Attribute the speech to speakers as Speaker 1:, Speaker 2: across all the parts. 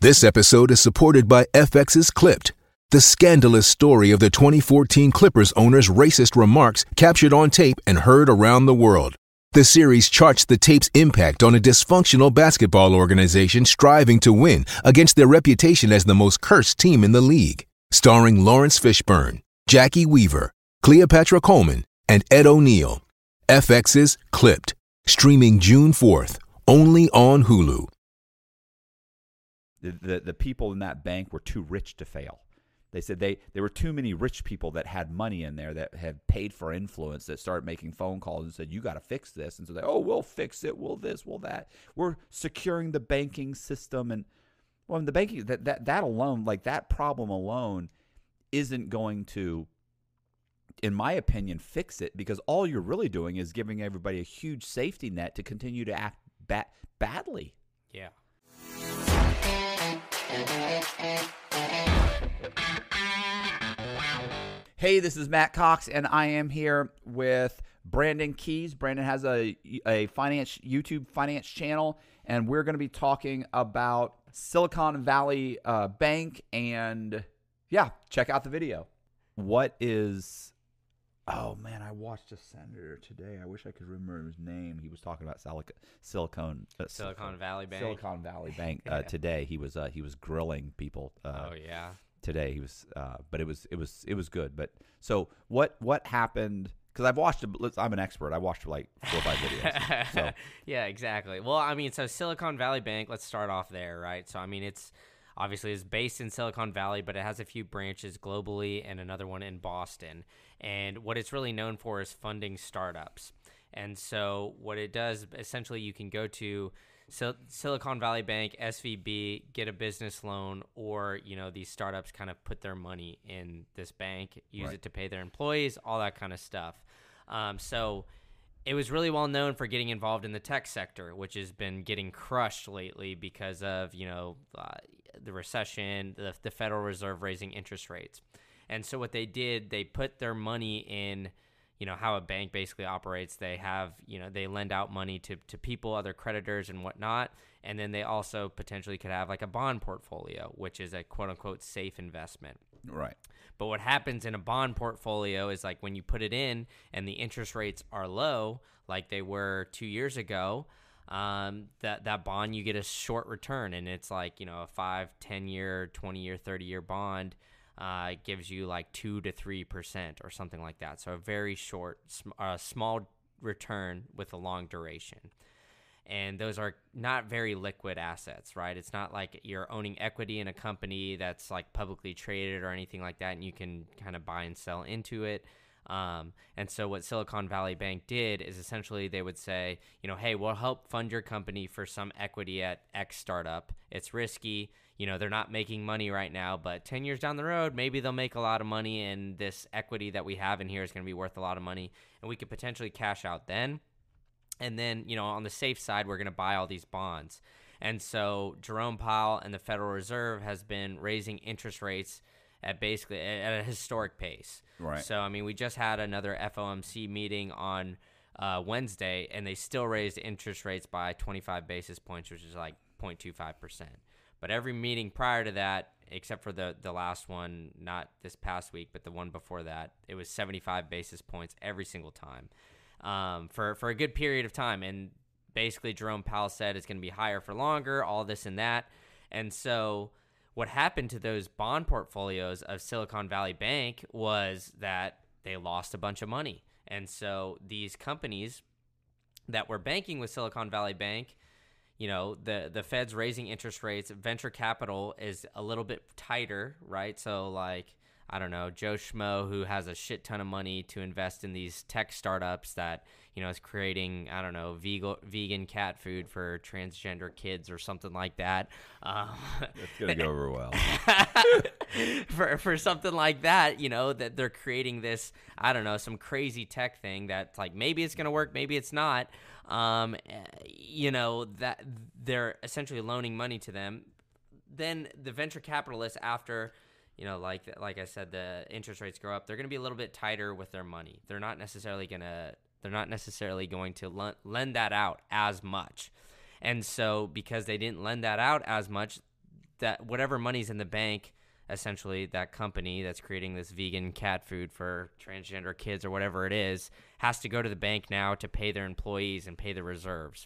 Speaker 1: This episode is supported by FX's Clipped, the scandalous story of the 2014 Clippers owner's racist remarks captured on tape and heard around the world. The series charts the tape's impact on a dysfunctional basketball organization striving to win against their reputation as the most cursed team in the league. Starring Lawrence Fishburne, Jackie Weaver, Cleopatra Coleman, and Ed O'Neill. FX's Clipped, streaming June 4th, only on Hulu.
Speaker 2: The people in that bank were too rich to fail. They said there were too many rich people that had money in there that had paid for influence that started making phone calls and said, you got to fix this. And so we'll fix it. We'll this, we'll that. We're securing the banking system. And well, the banking, that alone, like that problem alone isn't going to, in my opinion, fix it, because all you're really doing is giving everybody a huge safety net to continue to act badly.
Speaker 3: Yeah.
Speaker 2: Hey, this is Matt Cox, and I am here with Brandon Keys. Brandon has a YouTube finance channel, and we're going to be talking about Silicon Valley Bank. And yeah, check out the video. Oh man, I watched a senator today. I wish I could remember his name. He was talking about Silicon
Speaker 3: Valley Bank.
Speaker 2: Silicon Valley Bank today. He was grilling people. Today he was, but it was good. But so what happened? Because I've watched. I'm an expert. I watched like 4 or 5 videos. So.
Speaker 3: Yeah, exactly. Well, I mean, so Silicon Valley Bank. Let's start off there, right? So I mean, it's based in Silicon Valley, but it has a few branches globally and another one in Boston. And what it's really known for is funding startups. And so what it does, essentially, you can go to Silicon Valley Bank, SVB, get a business loan, or, these startups kind of put their money in this bank, use it to pay their employees, all that kind of stuff. So it was really well known for getting involved in the tech sector, which has been getting crushed lately because of, the recession, the Federal Reserve raising interest rates. And so what they did, they put their money in, how a bank basically operates. They have, they lend out money to people, other creditors and whatnot. And then they also potentially could have like a bond portfolio, which is a quote unquote safe investment.
Speaker 2: Right.
Speaker 3: But what happens in a bond portfolio is like when you put it in and the interest rates are low, like they were 2 years ago, that bond, you get a short return, and it's like, a 5, 10 year, 20 year, 30 year bond. It gives you like 2 to 3% or something like that. So a very short, small return with a long duration. And those are not very liquid assets, right? It's not like you're owning equity in a company that's like publicly traded or anything like that, and you can kind of buy and sell into it. And so what Silicon Valley Bank did is essentially they would say, hey, we'll help fund your company for some equity at X startup. It's risky. They're not making money right now, but 10 years down the road, maybe they'll make a lot of money, and this equity that we have in here is going to be worth a lot of money, and we could potentially cash out then. And then, on the safe side, we're going to buy all these bonds. And so Jerome Powell and the Federal Reserve has been raising interest rates at basically at a historic pace.
Speaker 2: Right.
Speaker 3: So, I mean, we just had another FOMC meeting on Wednesday, and they still raised interest rates by 25 basis points, which is like 0.25%. But every meeting prior to that, except for the last one, not this past week, but the one before that, it was 75 basis points every single time for a good period of time. And basically Jerome Powell said it's going to be higher for longer, all this and that. And so what happened to those bond portfolios of Silicon Valley Bank was that they lost a bunch of money. And so these companies that were banking with Silicon Valley Bank, the Fed's raising interest rates, venture capital is a little bit tighter, right? So like, I don't know, Joe Schmo, who has a shit ton of money to invest in these tech startups that, is creating, I don't know, vegan cat food for transgender kids or something like that.
Speaker 2: That's going to go over well.
Speaker 3: for something like that, that they're creating this, I don't know, some crazy tech thing that's like, maybe it's going to work, maybe it's not. That they're essentially loaning money to them. Then the venture capitalists, after, like I said, the interest rates go up, they're going to be a little bit tighter with their money. They're not necessarily going to lend that out as much. And so because they didn't lend that out as much, that whatever money's in the bank, essentially that company that's creating this vegan cat food for transgender kids or whatever it is, has to go to the bank now to pay their employees and pay the reserves.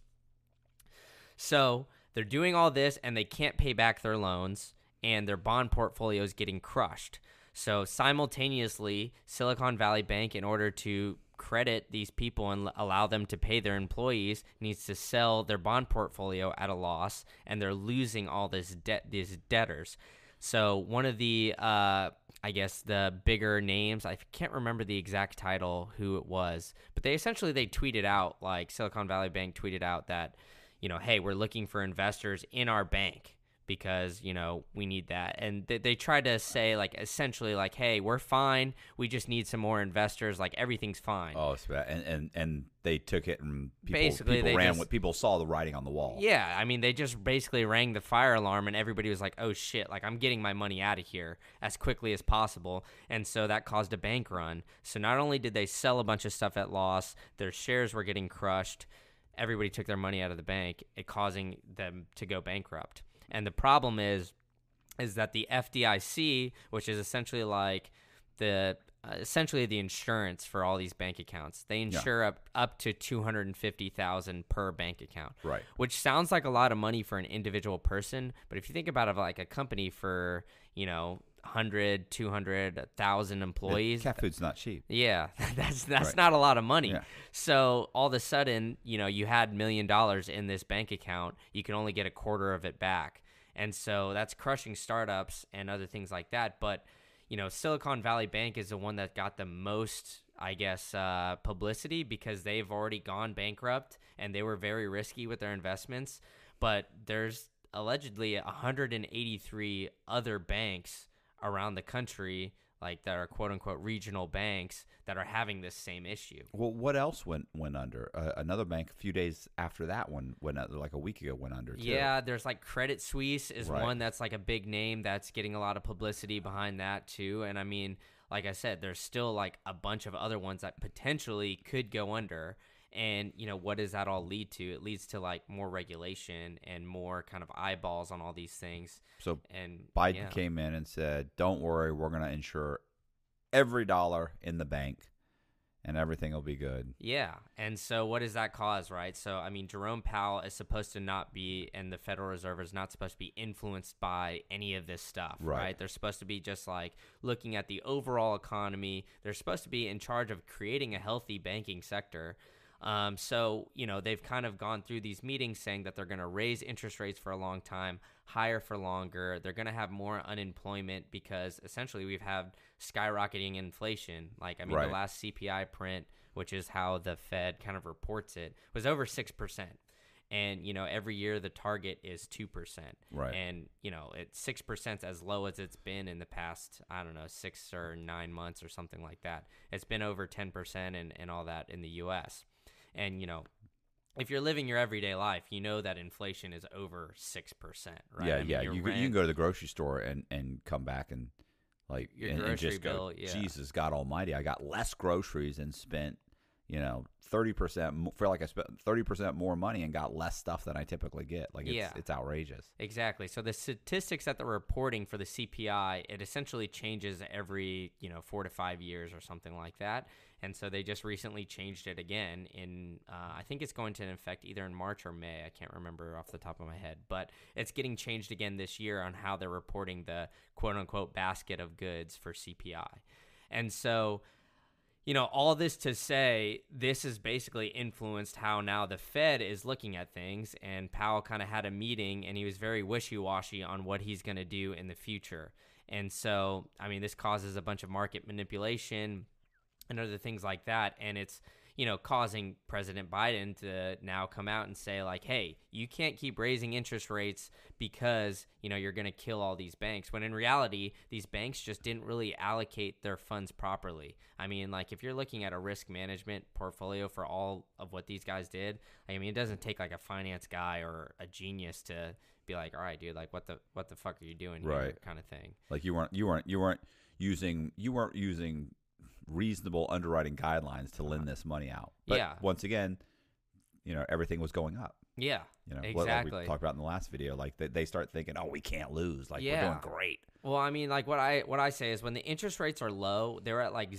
Speaker 3: So they're doing all this and they can't pay back their loans, and their bond portfolio is getting crushed. So simultaneously, Silicon Valley Bank, in order to credit these people and allow them to pay their employees, needs to sell their bond portfolio at a loss, and they're losing all this debt, these debtors. So one of the, I guess the bigger names, I can't remember the exact title, who it was, but they tweeted out, like Silicon Valley Bank tweeted out that, hey, we're looking for investors in our bank because, we need that. And they tried to say, like, essentially, like, hey, we're fine. We just need some more investors. Like, everything's fine.
Speaker 2: Oh, it's bad. And they took it and
Speaker 3: basically
Speaker 2: people ran with, people saw the writing on the wall.
Speaker 3: Yeah, I mean, they just basically rang the fire alarm, and everybody was like, oh, shit, like, I'm getting my money out of here as quickly as possible. And so that caused a bank run. So not only did they sell a bunch of stuff at loss, their shares were getting crushed. Everybody took their money out of the bank, it causing them to go bankrupt. And the problem is that the FDIC, which is essentially like the insurance for all these bank accounts, they insure up to $250,000 per bank account.
Speaker 2: Right.
Speaker 3: Which sounds like a lot of money for an individual person, but if you think about it like a company for 100, 200, 1,000 employees.
Speaker 2: Cat food's not cheap.
Speaker 3: Yeah, that's
Speaker 2: right.
Speaker 3: not a lot of money.
Speaker 2: Yeah.
Speaker 3: So all of a sudden, you had $1 million in this bank account. You can only get a quarter of it back. And so that's crushing startups and other things like that. But, Silicon Valley Bank is the one that got the most, I guess, publicity because they've already gone bankrupt and they were very risky with their investments. But there's allegedly 183 other banks around the country, like that are quote unquote regional banks, that are having this same issue.
Speaker 2: Well, what else went under? Another bank a few days after that one went under, like a week ago, went under too.
Speaker 3: Yeah, there's like Credit Suisse is
Speaker 2: right.
Speaker 3: one that's like a big name that's getting a lot of publicity behind that too. And I mean, like I said, there's still like a bunch of other ones that potentially could go under. And, what does that all lead to? It leads to, like, more regulation and more kind of eyeballs on all these things.
Speaker 2: So
Speaker 3: and
Speaker 2: Biden came in and said, don't worry, we're going to insure every dollar in the bank, and everything will be good.
Speaker 3: Yeah. And so what does that cause, right? So, I mean, Jerome Powell is supposed to not be, and the Federal Reserve is not supposed to be influenced by any of this stuff, right? They're supposed to be just, like, looking at the overall economy. They're supposed to be in charge of creating a healthy banking sector. So, they've kind of gone through these meetings saying that they're going to raise interest rates for a long time, higher for longer. They're going to have more unemployment because essentially we've had skyrocketing inflation. Like, I mean,
Speaker 2: right.
Speaker 3: The last CPI print, which is how the Fed kind of reports it, was over 6%. And, every year the target is 2%.
Speaker 2: Right.
Speaker 3: And, it's 6% as low as it's been in the past, 6 or 9 months or something like that. It's been over 10% and all that in the U.S. And, if you're living your everyday life, you know that inflation is over 6%, right?
Speaker 2: Yeah,
Speaker 3: I mean,
Speaker 2: yeah. You can go to the grocery store and come back and, like,
Speaker 3: your
Speaker 2: and
Speaker 3: grocery
Speaker 2: just
Speaker 3: bill,
Speaker 2: go,
Speaker 3: yeah.
Speaker 2: Jesus, God almighty, I got less groceries and spent, 30%, feel like I spent 30% more money and got less stuff than I typically get. Like, it's outrageous.
Speaker 3: Exactly. So the statistics that they're reporting for the CPI, it essentially changes every, 4 to 5 years or something like that. And so they just recently changed it again in, I think it's going to affect either in March or May. I can't remember off the top of my head, but it's getting changed again this year on how they're reporting the quote unquote basket of goods for CPI. And so, all this to say, this has basically influenced how now the Fed is looking at things, and Powell kind of had a meeting, and he was very wishy-washy on what he's going to do in the future. And so, I mean, this causes a bunch of market manipulation and other things like that, and it's, causing President Biden to now come out and say, like, hey, you can't keep raising interest rates because, you're going to kill all these banks. When in reality, these banks just didn't really allocate their funds properly. I mean, like, if you're looking at a risk management portfolio for all of what these guys did, I mean, it doesn't take, like, a finance guy or a genius to be like, all right, dude, like, what the fuck are you doing here,
Speaker 2: right.
Speaker 3: kind of thing.
Speaker 2: Like, you weren't using reasonable underwriting guidelines to lend this money out. But
Speaker 3: yeah.
Speaker 2: once again, everything was going up.
Speaker 3: Yeah,
Speaker 2: Like
Speaker 3: exactly.
Speaker 2: we talked about in the last video, like they start thinking, oh, we can't lose. Like we're doing great.
Speaker 3: Well, I mean, like what I say is when the interest rates are low, they're at like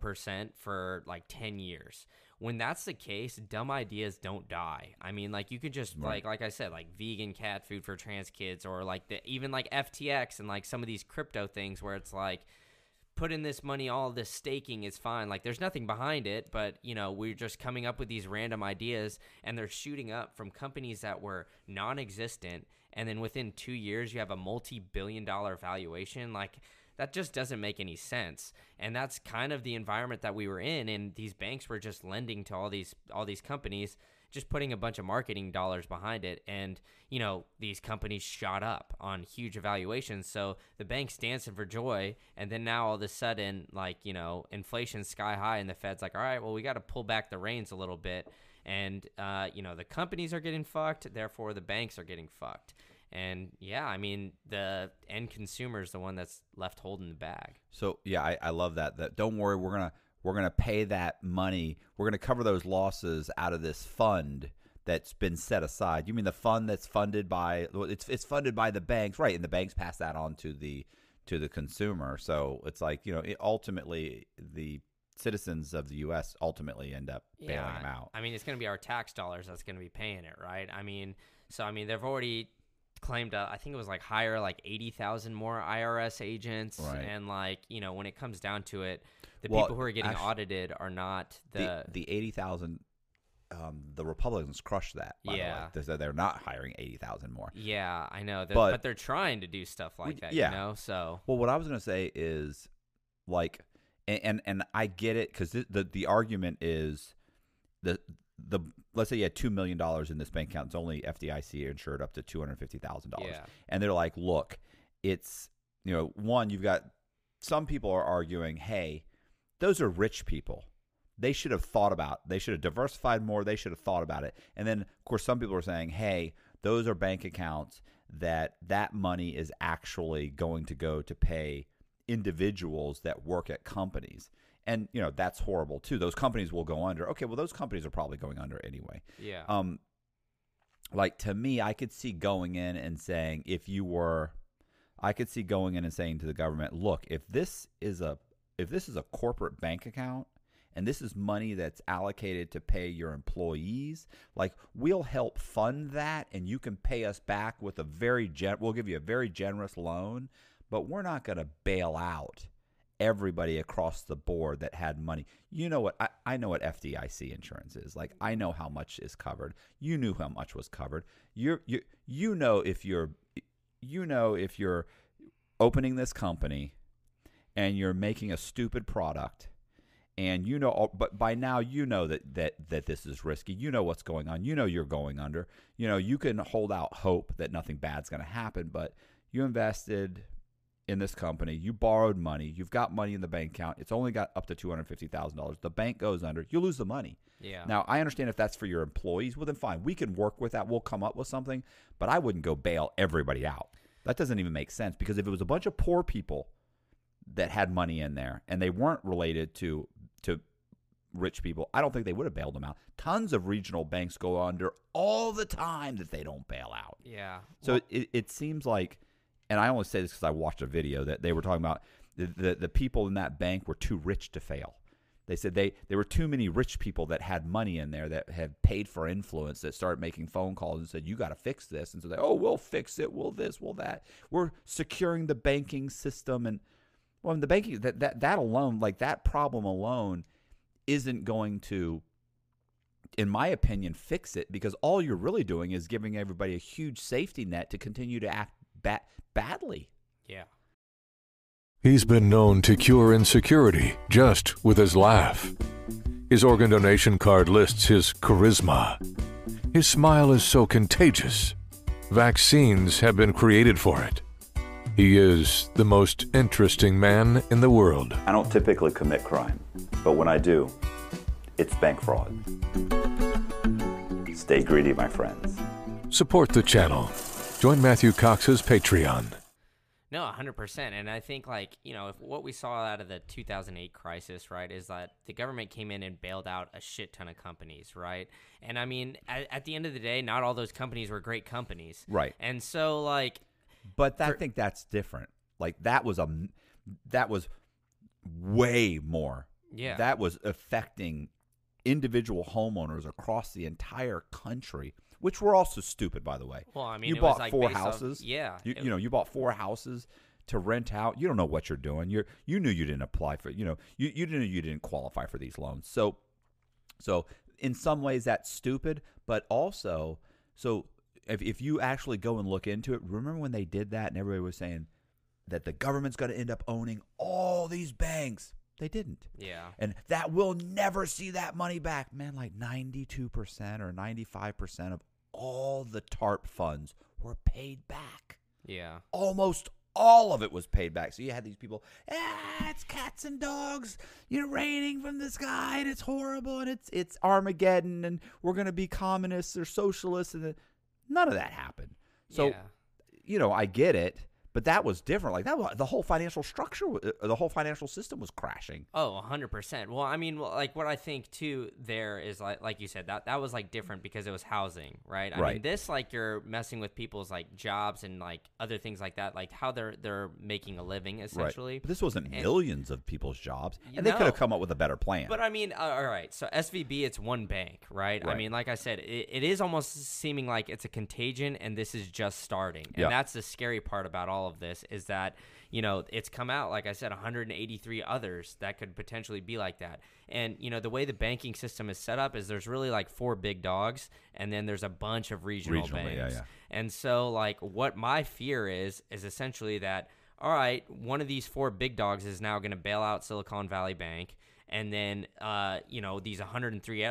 Speaker 3: 0% for like 10 years. When that's the case, dumb ideas don't die. I mean, like you could just like I said, like vegan cat food for trans kids, or like even like FTX and like some of these crypto things where it's like, put in this money, all this staking is fine. Like there's nothing behind it, but we're just coming up with these random ideas and they're shooting up from companies that were non-existent. And then within 2 years, you have a multi-billion-dollar valuation. Like that just doesn't make any sense. And that's kind of the environment that we were in. And these banks were just lending to all these companies, just putting a bunch of marketing dollars behind it. And, these companies shot up on huge evaluations. So the bank's dancing for joy. And then now all of a sudden, like, inflation's sky high and the Fed's like, all right, well, we got to pull back the reins a little bit. And, the companies are getting fucked. Therefore, the banks are getting fucked. And yeah, I mean, the end consumer is the one that's left holding the bag.
Speaker 2: So yeah, I love that. That don't worry, we're gonna pay that money. We're gonna cover those losses out of this fund that's been set aside. You mean the fund that's funded by it's funded by the banks, right? And the banks pass that on to the consumer. So it's like ultimately the citizens of the U.S. ultimately end up bailing them out.
Speaker 3: I mean, it's going to be our tax dollars that's going to be paying it, right? I mean, they've already claimed, I think it was like hire like 80,000 more IRS agents. Right. And like, when it comes down to it, the people who are getting audited are not the 80,000.
Speaker 2: The Republicans crushed that. By the way. They're not hiring 80,000 more.
Speaker 3: Yeah, I know. But they're trying to do stuff like that, So,
Speaker 2: well, what I was going to say is like, and I get it because the argument is the let's say you had $2 million in this bank account. It's only FDIC insured up to $250,000.
Speaker 3: Yeah.
Speaker 2: And they're like, look, it's one, you've got some people are arguing, hey, those are rich people. They should have they should have diversified more. They should have thought about it. And then, of course, some people are saying, hey, those are bank accounts that money is actually going to go to pay individuals that work at companies. And, that's horrible, too. Those companies will go under. Okay, well, those companies are probably going under anyway.
Speaker 3: Yeah.
Speaker 2: Like, to me, I could see going in and saying to the government, look, if this is a corporate bank account, and this is money that's allocated to pay your employees, like we'll help fund that, and you can pay us back with we'll give you a very generous loan, but we're not going to bail out everybody across the board that had money. You know what? I know what FDIC insurance is. Like I know how much is covered. You knew how much was covered. You know if you're opening this company and you're making a stupid product. And but by now that this is risky. You know what's going on. You know you're going under. You can hold out hope that nothing bad's going to happen, but you invested in this company. You borrowed money. You've got money in the bank account. It's only got up to $250,000. The bank goes under. You lose the money.
Speaker 3: Yeah.
Speaker 2: Now, I understand if that's for your employees. Well, then fine. We can work with that. We'll come up with something. But I wouldn't go bail everybody out. That doesn't even make sense because if it was a bunch of poor people that had money in there and they weren't related to rich people, I don't think they would have bailed them out. Tons of regional banks go under all the time that they don't bail out.
Speaker 3: Yeah.
Speaker 2: So it seems like, and I only say this because I watched a video that they were talking about the people in that bank were too rich to fail. They said there were too many rich people that had money in there that had paid for influence that started making phone calls and said, you got to fix this. And so we'll fix it. We'll this, we'll that. We're securing the banking system. And well, the banking, that alone, like that problem alone isn't going to, in my opinion, fix it because all you're really doing is giving everybody a huge safety net to continue to act badly.
Speaker 3: Yeah.
Speaker 4: He's been known to cure insecurity just with his laugh. His organ donation card lists his charisma. His smile is so contagious. Vaccines have been created for it. He is the most interesting man in the world.
Speaker 5: I don't typically commit crime, but when I do, it's bank fraud. Stay greedy, my friends.
Speaker 4: Support the channel. Join Matthew Cox's Patreon.
Speaker 3: No, 100%. And I think, like, if what we saw out of the 2008 crisis, right, is that the government came in and bailed out a shit ton of companies, right? And I mean, at the end of the day, not all those companies were great companies.
Speaker 2: Right.
Speaker 3: And so, like,
Speaker 2: but I think that's different. Like that was way more.
Speaker 3: Yeah.
Speaker 2: That was affecting individual homeowners across the entire country, which were also stupid, by the way.
Speaker 3: Well, I mean,
Speaker 2: you
Speaker 3: it
Speaker 2: bought
Speaker 3: was like
Speaker 2: 4
Speaker 3: based off-
Speaker 2: houses.
Speaker 3: yeah.
Speaker 2: You bought 4 houses to rent out. You don't know what you're doing. You knew you didn't apply for. You knew you didn't qualify for these loans. So in some ways that's stupid, but also if you actually go and look into it, remember when they did that and everybody was saying that the government's going to end up owning all these banks? They didn't.
Speaker 3: Yeah.
Speaker 2: And that we'll never see that money back. Man, like 92% or 95% of all the TARP funds were paid back.
Speaker 3: Yeah.
Speaker 2: Almost all of it was paid back. So you had these people, it's cats and dogs, raining from the sky, and it's horrible, and it's Armageddon, and we're going to be communists or socialists, and none of that happened. So, I get it. But that was different. Like the whole financial structure, the whole financial system was crashing.
Speaker 3: Oh, 100%. Well, I mean, like what I think too there is like you said, that was like different because it was housing, right? I mean, this, like, you're messing with people's like jobs and like other things like that, like how they're making a living essentially.
Speaker 2: Right. But this wasn't millions of people's jobs, and they could have come up with a better plan.
Speaker 3: But I mean, all right. So SVB, it's one bank, right? I mean, like I said, it is almost seeming like it's a contagion, and this is just starting. And that's the scary part about all of this is that, it's come out, like I said, 183 others that could potentially be like that. And, the way the banking system is set up is there's really like 4 big dogs, and then there's a bunch of regional banks. Yeah. And so, like, what my fear is essentially that, all right, one of these 4 big dogs is now going to bail out Silicon Valley Bank. And then, these 183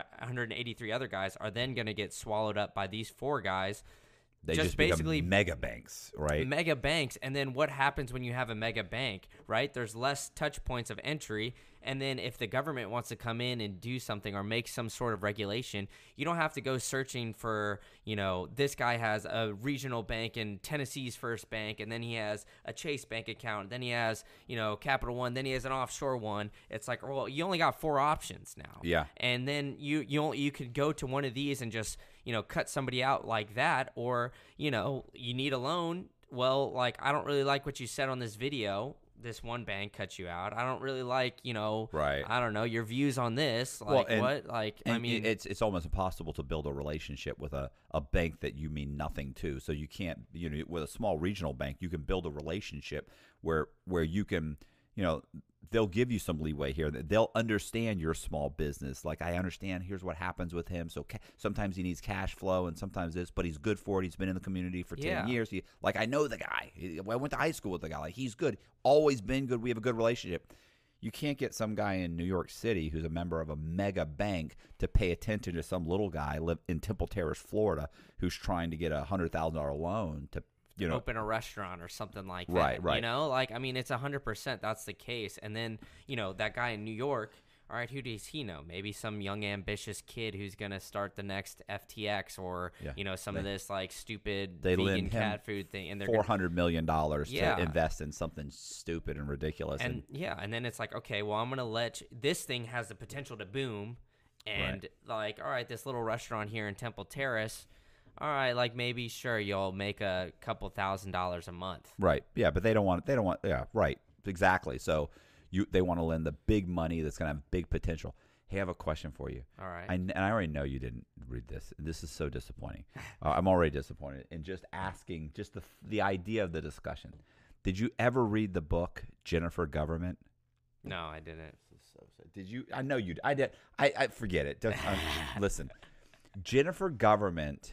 Speaker 3: other guys are then going to get swallowed up by these 4 guys.
Speaker 2: They just basically mega banks, right?
Speaker 3: Mega banks. And then what happens when you have a mega bank, right? There's less touch points of entry. And then if the government wants to come in and do something or make some sort of regulation, you don't have to go searching for, this guy has a regional bank in Tennessee's First Bank, and then he has a Chase Bank account, then he has, Capital One, then he has an offshore one. It's like, well, you only got 4 options now.
Speaker 2: Yeah.
Speaker 3: And then you could go to one of these and just, cut somebody out like that, or, you need a loan. Well, like, I don't really like what you said on this video. This one bank cut you out. I don't really like,
Speaker 2: right.
Speaker 3: I don't know, your views on this. Like,
Speaker 2: well,
Speaker 3: what? Like, I mean,
Speaker 2: it's almost impossible to build a relationship with a bank that you mean nothing to. So you can't, with a small regional bank, you can build a relationship where you can, they'll give you some leeway here. They'll understand your small business. Like, I understand, here's what happens with him. So sometimes he needs cash flow and sometimes this, but he's good for it. He's been in the community for 10 years. I know the guy. I went to high school with the guy. Like, he's good. Always been good. We have a good relationship. You can't get some guy in New York City who's a member of a mega bank to pay attention to some little guy live in Temple Terrace, Florida, who's trying to get a $100,000 loan to
Speaker 3: open a restaurant or something like that.
Speaker 2: Right.
Speaker 3: Like, I mean, it's 100% that's the case. And then, that guy in New York, all right, who does he know? Maybe some young, ambitious kid who's going to start the next FTX or, of this, like, stupid vegan cat food thing. And they're
Speaker 2: $400 million to invest in something stupid and ridiculous.
Speaker 3: And then it's like, okay, well, I'm going to let this thing has the potential to boom. And, like, all right, this little restaurant here in Temple Terrace, all right, like, maybe, sure, you'll make a couple $1,000s a month.
Speaker 2: Right. Yeah, but they don't want, yeah, right. Exactly. So they want to lend the big money that's going to have big potential. Hey, I have a question for you.
Speaker 3: All right.
Speaker 2: And I already know you didn't read this. This is so disappointing. I'm already disappointed. And just asking, just the idea of the discussion. Did you ever read the book, Jennifer Government?
Speaker 3: No, I didn't.
Speaker 2: Did you? I know you. I did. I forget it. Listen, Jennifer Government.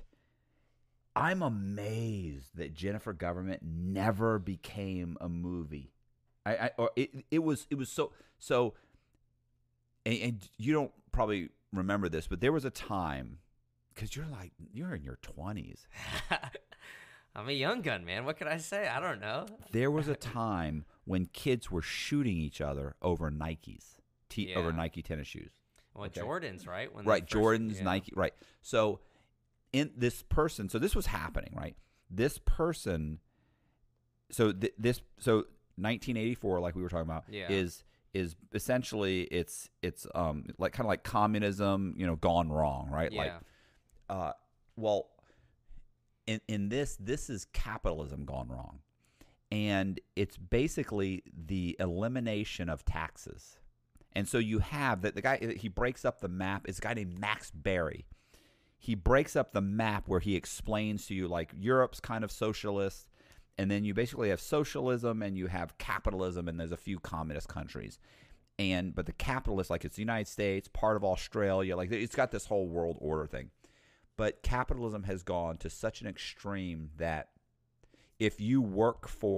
Speaker 2: I'm amazed that Jennifer Government never became a movie. It was so. And you don't probably remember this, but there was a time, because you're in your 20s.
Speaker 3: I'm a young gun, man. What could I say? I don't know.
Speaker 2: There was a time when kids were shooting each other over Nikes, over Nike tennis shoes.
Speaker 3: Well, okay. Jordans, right?
Speaker 2: Jordans, Nike, right. So this was happening, right? This person so 1984, like we were talking about,
Speaker 3: Yeah.
Speaker 2: is essentially it's like kind of like communism, gone wrong, right?
Speaker 3: Yeah.
Speaker 2: Like, well, in this is capitalism gone wrong, and it's basically the elimination of taxes. And so you have that the guy, he breaks up the map. It's a guy named Max Berry. He breaks up the map where he explains to you, like, Europe's kind of socialist, and then you basically have socialism and you have capitalism, and there's a few communist countries. But the capitalists, like, it's the United States, part of Australia, like, it's got this whole world order thing. But capitalism has gone to such an extreme that if you go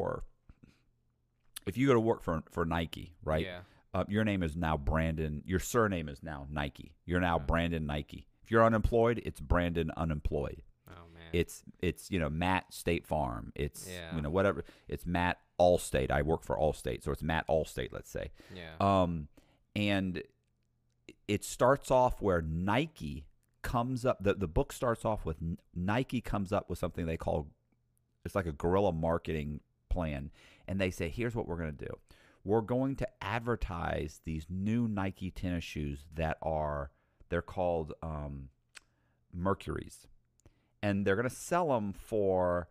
Speaker 2: to work for Nike, right?
Speaker 3: Yeah.
Speaker 2: Your name is now Brandon. Your surname is now Nike. You're now Brandon Nike. If you're unemployed, it's Brandon Unemployed.
Speaker 3: Oh man.
Speaker 2: It's Matt State Farm. It's
Speaker 3: Yeah.
Speaker 2: Whatever. It's Matt Allstate. I work for Allstate, so it's Matt Allstate. Let's say.
Speaker 3: Yeah.
Speaker 2: And it starts off where Nike comes up. The book starts off with Nike comes up with something they call, it's like a guerrilla marketing plan, and they say, here's what we're going to do. We're going to advertise these new Nike tennis shoes they're called Mercuries. And they're going to sell them for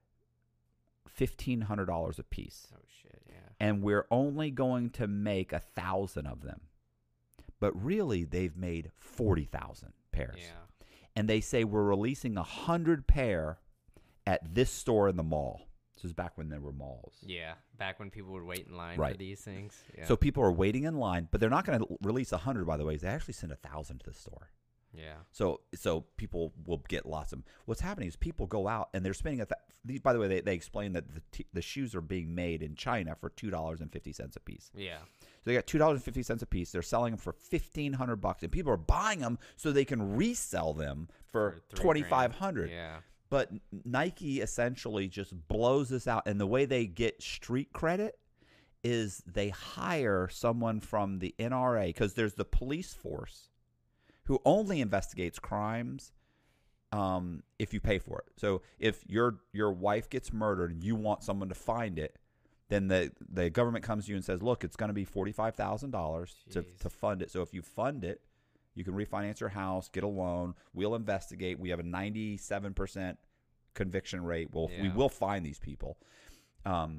Speaker 2: $1,500 a piece.
Speaker 3: Oh shit, yeah.
Speaker 2: And we're only going to make 1,000 of them. But really, they've made 40,000 pairs.
Speaker 3: Yeah.
Speaker 2: And they say we're releasing 100 pair at this store in the mall. This is back when there were malls.
Speaker 3: Yeah. Back when people would wait in line
Speaker 2: Right.
Speaker 3: for these things. Yeah.
Speaker 2: So people are waiting in line, but they're not going to release 100, by the way. They actually send 1,000 to the store.
Speaker 3: yeah.
Speaker 2: So people will get lots of them. What's happening is people go out and they're spending by the way, they explain that the shoes are being made in China for $2.50 a piece.
Speaker 3: Yeah.
Speaker 2: So they got $2.50 a piece. They're selling them for $1,500, and people are buying them so they can resell them for $2,500.
Speaker 3: Yeah.
Speaker 2: But Nike essentially just blows this out, and the way they get street credit is they hire someone from the NRA, because there's the police force who only investigates crimes if you pay for it. So if your wife gets murdered and you want someone to find it, then the government comes to you and says, look, it's going to be $45,000 to fund it. So if you fund it, you can refinance your house, get a loan. We'll investigate. We have a 97% conviction rate. We will find these people. But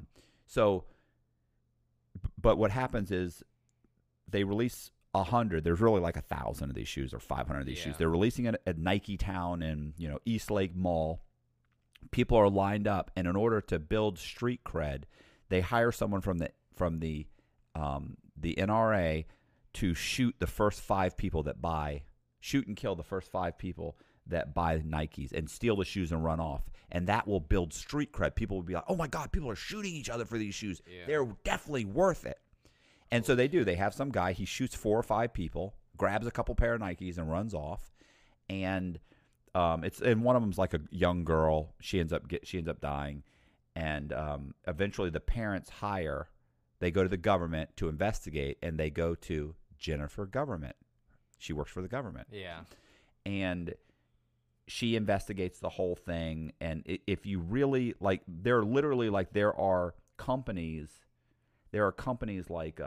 Speaker 2: what happens is they release 100. There's really like 1,000 of these shoes or 500 of these shoes. They're releasing it at Nike Town in Eastlake Mall. People are lined up, and in order to build street cred, they hire someone from the NRA to shoot and kill the first 5 people that buy Nikes and steal the shoes and run off. And that will build street cred. People will be like, oh my God, people are shooting each other for these shoes. Yeah. They're definitely worth it. And so they do. They have some guy, he shoots 4 or 5 people, grabs a couple pair of Nikes and runs off. And and one of them's like a young girl. She ends up dying. And eventually the parents they go to the government to investigate, and they go to Jennifer Government. She works for the government.
Speaker 3: Yeah. And
Speaker 2: she investigates the whole thing. And if you really, like, there are companies like,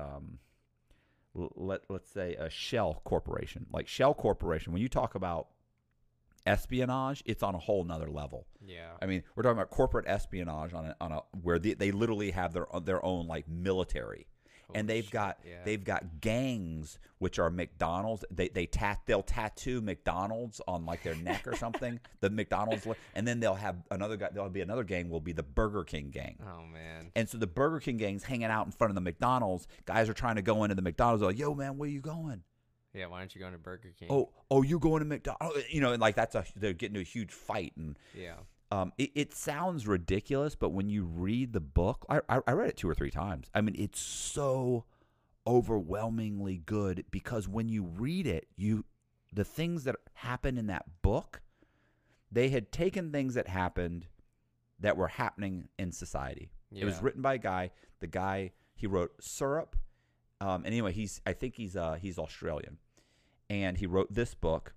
Speaker 2: let's say a Shell Corporation. Like Shell Corporation, when you talk about espionage, it's on a whole nother level.
Speaker 3: Yeah.
Speaker 2: I mean, we're talking about corporate espionage on a where they literally have their own like military. Holy and they've got gangs which are McDonald's. They'll tattoo McDonald's on like their neck or something. The McDonald's, and then they'll have another guy. There'll be another gang. Will be the Burger King gang.
Speaker 3: Oh man!
Speaker 2: And so the Burger King gang's hanging out in front of the McDonald's. Guys are trying to go into the McDonald's. They're like, yo man, where you going?
Speaker 3: Yeah, why aren't you going to Burger King?
Speaker 2: Oh, you going to McDonald's? And like they're getting into a huge fight. And
Speaker 3: yeah.
Speaker 2: It sounds ridiculous, but when you read the book, I read it 2 or 3 times. I mean, it's so overwhelmingly good because when you read it, the things that happen in that book, they had taken things that happened that were happening in society. Yeah. It was written by a guy. The guy, he wrote Syrup. And anyway, I think he's Australian, and he wrote this book.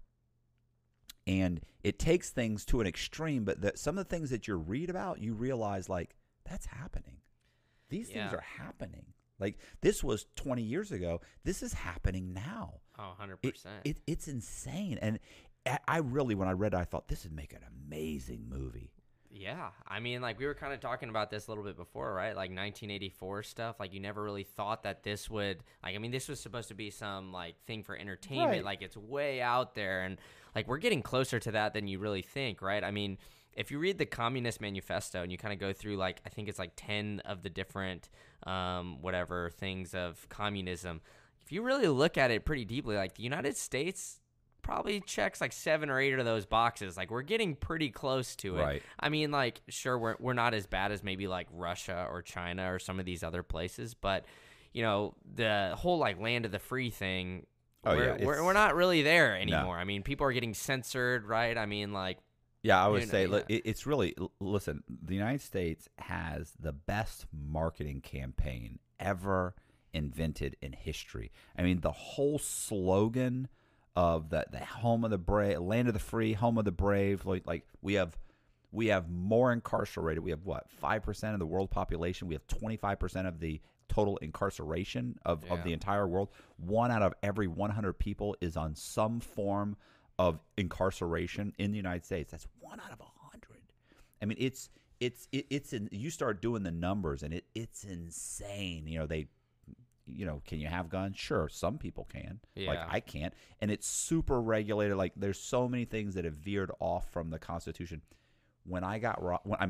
Speaker 2: And it takes things to an extreme, but some of the things that you read about, you realize like that's happening. These things
Speaker 3: Yeah.
Speaker 2: are happening. Like, this was 20 years ago. This is happening now.
Speaker 3: Oh, 100%.
Speaker 2: It's insane. And I really, when I read it, I thought this would make an amazing movie.
Speaker 3: Yeah. I mean, like, we were kind of talking about this a little bit before, right? Like 1984 stuff. Like, you never really thought that this would, like, I mean, this was supposed to be some, like, thing for entertainment.
Speaker 2: Right.
Speaker 3: Like, it's way out there. And, like, we're getting closer to that than you really think, right? I mean, if you read the Communist Manifesto and you kind of go through, like, I think it's like 10 of the different, whatever things of communism, if you really look at it pretty deeply, like, the United States probably checks like 7 or 8 of those boxes. Like, we're getting pretty close to it.
Speaker 2: Right.
Speaker 3: I mean, like, sure, we're not as bad as maybe like Russia or China or some of these other places, but you know, the whole like land of the free thing, we're not really there anymore. I mean, people are getting censored, right? I mean, like,
Speaker 2: yeah, I would
Speaker 3: you know,
Speaker 2: say
Speaker 3: yeah.
Speaker 2: it's really, listen, the United States has the best marketing campaign ever invented in history. I mean, the whole slogan of the home of the brave, land of the free, home of the brave. Like we have more incarcerated. We have what, 5% of the world population. We have 25% of the total incarceration of the entire world. 1 out of every 100 people is on some form of incarceration in the United States. That's 1 out of 100. I mean, it's you start doing the numbers and it's insane. Can you have guns? Sure, some people can. Like,
Speaker 3: Yeah.
Speaker 2: I can't. And it's super regulated. Like, there's so many things that have veered off from the Constitution. When I got robbed, when I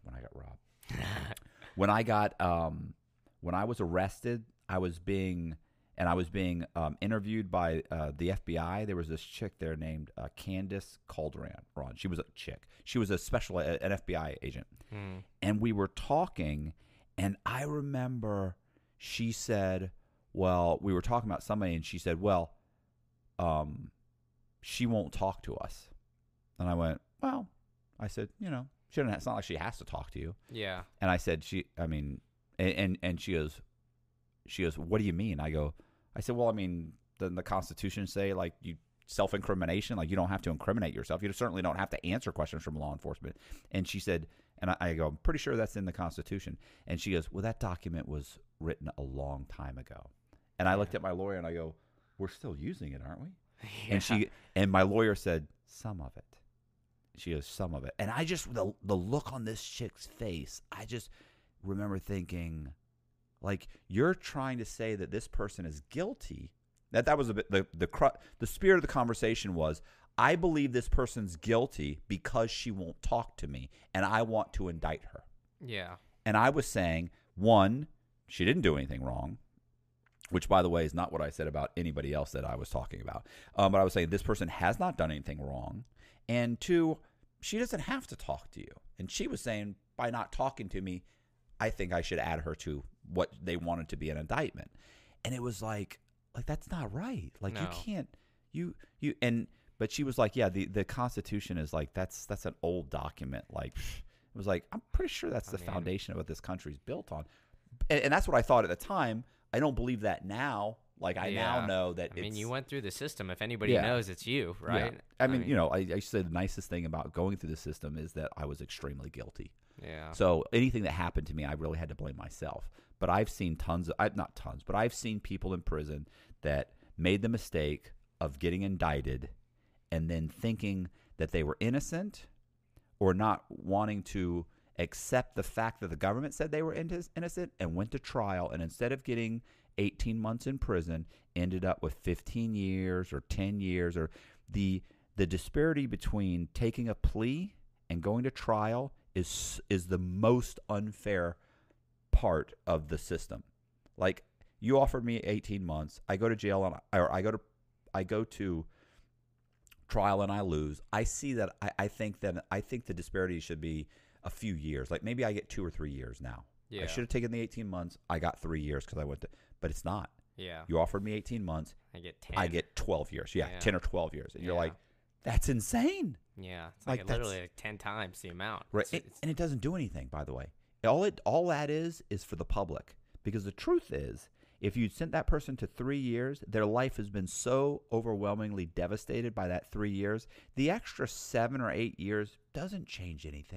Speaker 2: was arrested, I was being interviewed by the FBI. There was this chick there named Candace Calderon. She was a chick. She was an FBI agent. And we were talking, and I remember she said, well, we were talking about somebody, and she said, well, she won't talk to us. And I went, well, I said, it's not like she has to talk to you.
Speaker 3: Yeah.
Speaker 2: And I said, and she goes, what do you mean? I said, well, I mean, doesn't the Constitution say, like, you self-incrimination, like, you don't have to incriminate yourself. You certainly don't have to answer questions from law enforcement. And she said, and I go, I'm pretty sure that's in the Constitution. And she goes, well, that document was written a long time ago. And I looked at my lawyer and I go, we're still using it, aren't we?
Speaker 3: Yeah.
Speaker 2: And my lawyer said, some of it. She goes, some of it. And I just, the look on this chick's face, I just remember thinking, like, you're trying to say that this person is guilty. That was a bit, the spirit of the conversation was, I believe this person's guilty because she won't talk to me, and I want to indict her.
Speaker 3: Yeah.
Speaker 2: And I was saying, one, she didn't do anything wrong, which, by the way, is not what I said about anybody else that I was talking about. But I was saying this person has not done anything wrong. And two, she doesn't have to talk to you. And she was saying, by not talking to me, I think I should add her to what they wanted to be an indictment. And it was like that's not right. Like,
Speaker 3: No.
Speaker 2: you can't, but she was like, yeah, the Constitution is like, that's an old document. Like, it was like, I'm pretty sure that's the foundation of what this country's built on. And that's what I thought at the time. I don't believe that now. Like, I now know that
Speaker 3: you went through the system. If anybody knows, it's you, right?
Speaker 2: Yeah. I mean, I used to say the nicest thing about going through the system is that I was extremely guilty.
Speaker 3: Yeah.
Speaker 2: So anything that happened to me, I really had to blame myself. But I've seen I've seen people in prison that made the mistake of getting indicted and then thinking that they were innocent, or not wanting to accept the fact that the government said they were innocent, and went to trial, and instead of getting 18 months in prison, ended up with 15 years or 10 years. Or the disparity between taking a plea and going to trial is the most unfair part of the system. Like, you offered me 18 months, I go to jail, I go to trial and I lose. I see that. I think the disparity should be a few years. Like, maybe I get 2 or 3 years now.
Speaker 3: Yeah.
Speaker 2: I should have taken the 18 months. I got 3 years because I went to, but it's not.
Speaker 3: Yeah.
Speaker 2: You offered me 18 months.
Speaker 3: I get 10.
Speaker 2: I get 12 years. Yeah,
Speaker 3: Yeah.
Speaker 2: 10 or 12 years. And you're
Speaker 3: Yeah.
Speaker 2: like, that's insane.
Speaker 3: Yeah. It's
Speaker 2: Like,
Speaker 3: like
Speaker 2: that's-
Speaker 3: literally like 10 times the amount.
Speaker 2: Right. And it doesn't do anything, by the way. All that is for the public. Because the truth is, if you sent that person to 3 years, their life has been so overwhelmingly devastated by that 3 years. The extra 7 or 8 years doesn't change anything.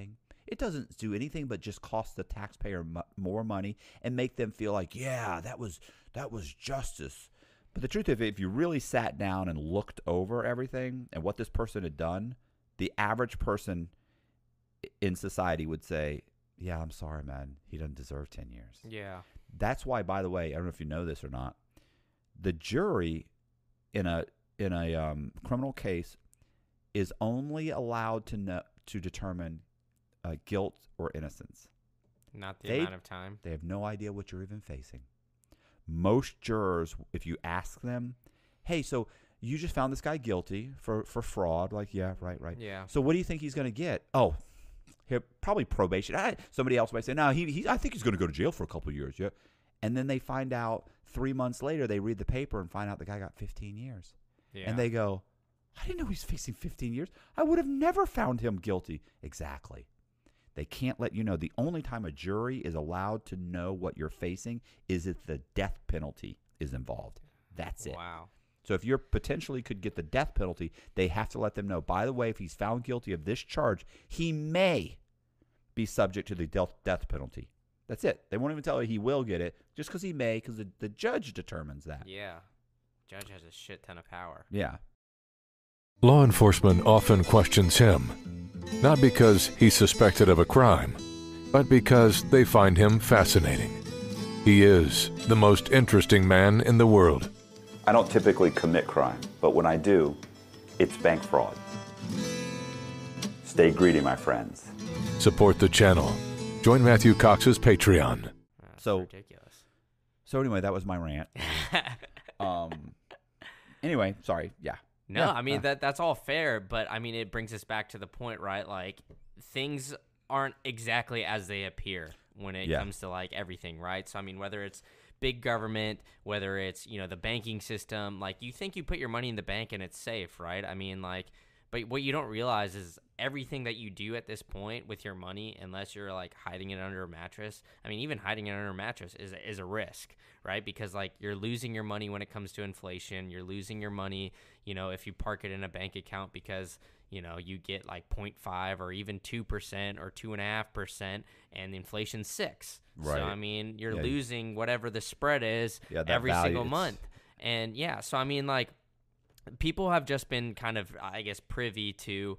Speaker 2: it doesn't do anything but just cost the taxpayer more money and make them feel like, yeah, that was justice. But the truth is, if you really sat down and looked over everything and what this person had done, the average person in society would say, yeah, I'm sorry, man, he doesn't deserve 10 years.
Speaker 3: Yeah.
Speaker 2: That's why, by the way, I don't know if you know this or not, the jury in a criminal case is only allowed to determine guilt or innocence.
Speaker 3: Not the amount of time.
Speaker 2: They have no idea what you're even facing. Most jurors, if you ask them, hey, so you just found this guy guilty for fraud. Like, yeah, right.
Speaker 3: Yeah.
Speaker 2: So what do you think he's going to get? Oh, probably probation. Somebody else might say, no, I think he's going to go to jail for a couple of years. Yeah. And then they find out 3 months later, they read the paper and find out the guy got 15 years.
Speaker 3: Yeah.
Speaker 2: And they go, I didn't know he's facing 15 years. I would have never found him guilty. Exactly. They can't let you know. The only time a jury is allowed to know what you're facing is if the death penalty is involved. That's it.
Speaker 3: Wow.
Speaker 2: So if you potentially could get the death penalty, they have to let them know, by the way, if he's found guilty of this charge, he may be subject to the death penalty. That's it. They won't even tell you he will get it just because he may, because the judge determines that.
Speaker 3: Yeah. Judge has a shit ton of power.
Speaker 2: Yeah.
Speaker 4: Law enforcement often questions him, not because he's suspected of a crime, but because they find him fascinating. He is the most interesting man in the world.
Speaker 5: I don't typically commit crime, but when I do, it's bank fraud. Stay greedy, my friends.
Speaker 4: Support the channel. Join Matthew Cox's Patreon.
Speaker 3: That's
Speaker 2: So-
Speaker 3: ridiculous.
Speaker 2: So anyway, that was my rant. Anyway, sorry. Yeah.
Speaker 3: No,
Speaker 2: Yeah.
Speaker 3: I mean that's all fair, but I mean it brings us back to the point, right? Like things aren't exactly as they appear when it
Speaker 2: Yeah.
Speaker 3: comes to like everything, right? So I mean whether it's big government, whether it's, the banking system, like you think you put your money in the bank and it's safe, right? I mean like but what you don't realize is everything that you do at this point with your money, unless you're like hiding it under a mattress. I mean, even hiding it under a mattress is a risk, right? Because like you're losing your money when it comes to inflation. You're losing your money, if you park it in a bank account because, you get like 0.5 or even 2% or 2.5% and the inflation's 6.
Speaker 2: Right.
Speaker 3: So, I mean, you're
Speaker 2: Yeah.
Speaker 3: losing whatever the spread is
Speaker 2: Yeah, that
Speaker 3: every
Speaker 2: value,
Speaker 3: single
Speaker 2: it's-
Speaker 3: month. And yeah, so I mean like, people have just been kind of, I guess, privy to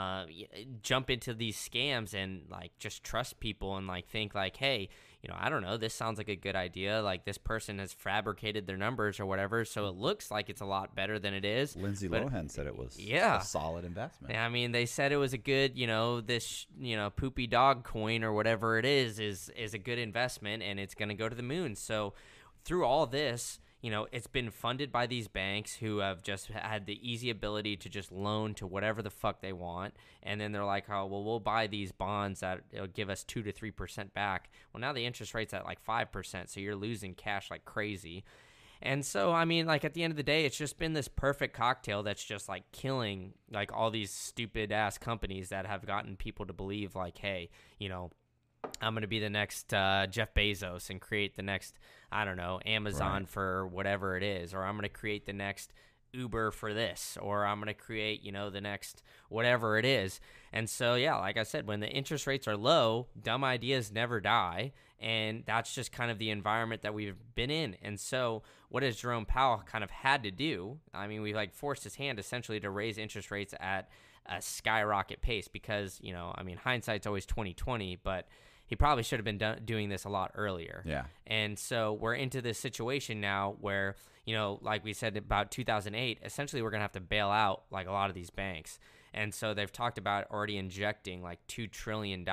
Speaker 3: jump into these scams and like just trust people and like think like, hey, I don't know, this sounds like a good idea. Like this person has fabricated their numbers or whatever, so it looks like it's a lot better than it is.
Speaker 2: Lindsay
Speaker 3: But-
Speaker 2: Lohan said it was
Speaker 3: Yeah.
Speaker 2: a solid investment.
Speaker 3: I mean, they said it was a good, this, poopy dog coin or whatever it is a good investment and it's going to go to the moon. So through all this, it's been funded by these banks who have just had the easy ability to just loan to whatever the fuck they want. And then they're like, oh, well, we'll buy these bonds that it'll give us 2 to 3% back. Well, now the interest rate's at like 5%. So you're losing cash like crazy. And so, I mean, like at the end of the day, it's just been this perfect cocktail that's just like killing like all these stupid ass companies that have gotten people to believe like, hey, I'm going to be the next Jeff Bezos and create the next, I don't know, Amazon
Speaker 2: Right.
Speaker 3: for whatever it is, or I'm going to create the next Uber for this, or I'm going to create, the next whatever it is. And so, yeah, like I said, when the interest rates are low, dumb ideas never die. And that's just kind of the environment that we've been in. And so what has Jerome Powell kind of had to do? I mean, we like forced his hand essentially to raise interest rates at a skyrocket pace because, hindsight's always 20/20, but he probably should have been doing this a lot earlier.
Speaker 2: Yeah.
Speaker 3: And so we're into this situation now where, like we said about 2008, essentially we're going to have to bail out like a lot of these banks. And so they've talked about already injecting like $2 trillion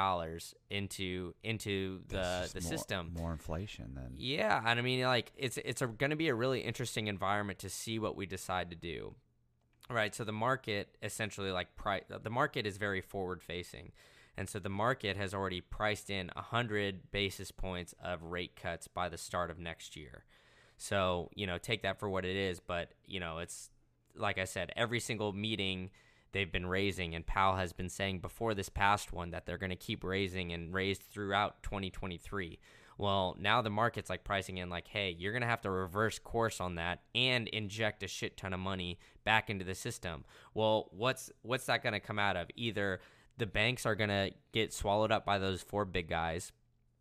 Speaker 3: into the system.
Speaker 2: More inflation than.
Speaker 3: Yeah, and I mean, like it's going to be a really interesting environment to see what we decide to do. Right, so the market essentially the market is very forward facing. And so the market has already priced in 100 basis points of rate cuts by the start of next year. So, take that for what it is, but it's like I said, every single meeting they've been raising, and Powell has been saying before this past one that they're going to keep raising and raised throughout 2023. Well, now the market's like pricing in like, hey, you're going to have to reverse course on that and inject a shit ton of money back into the system. Well, what's that going to come out of? Either the banks are going to get swallowed up by those 4 big guys.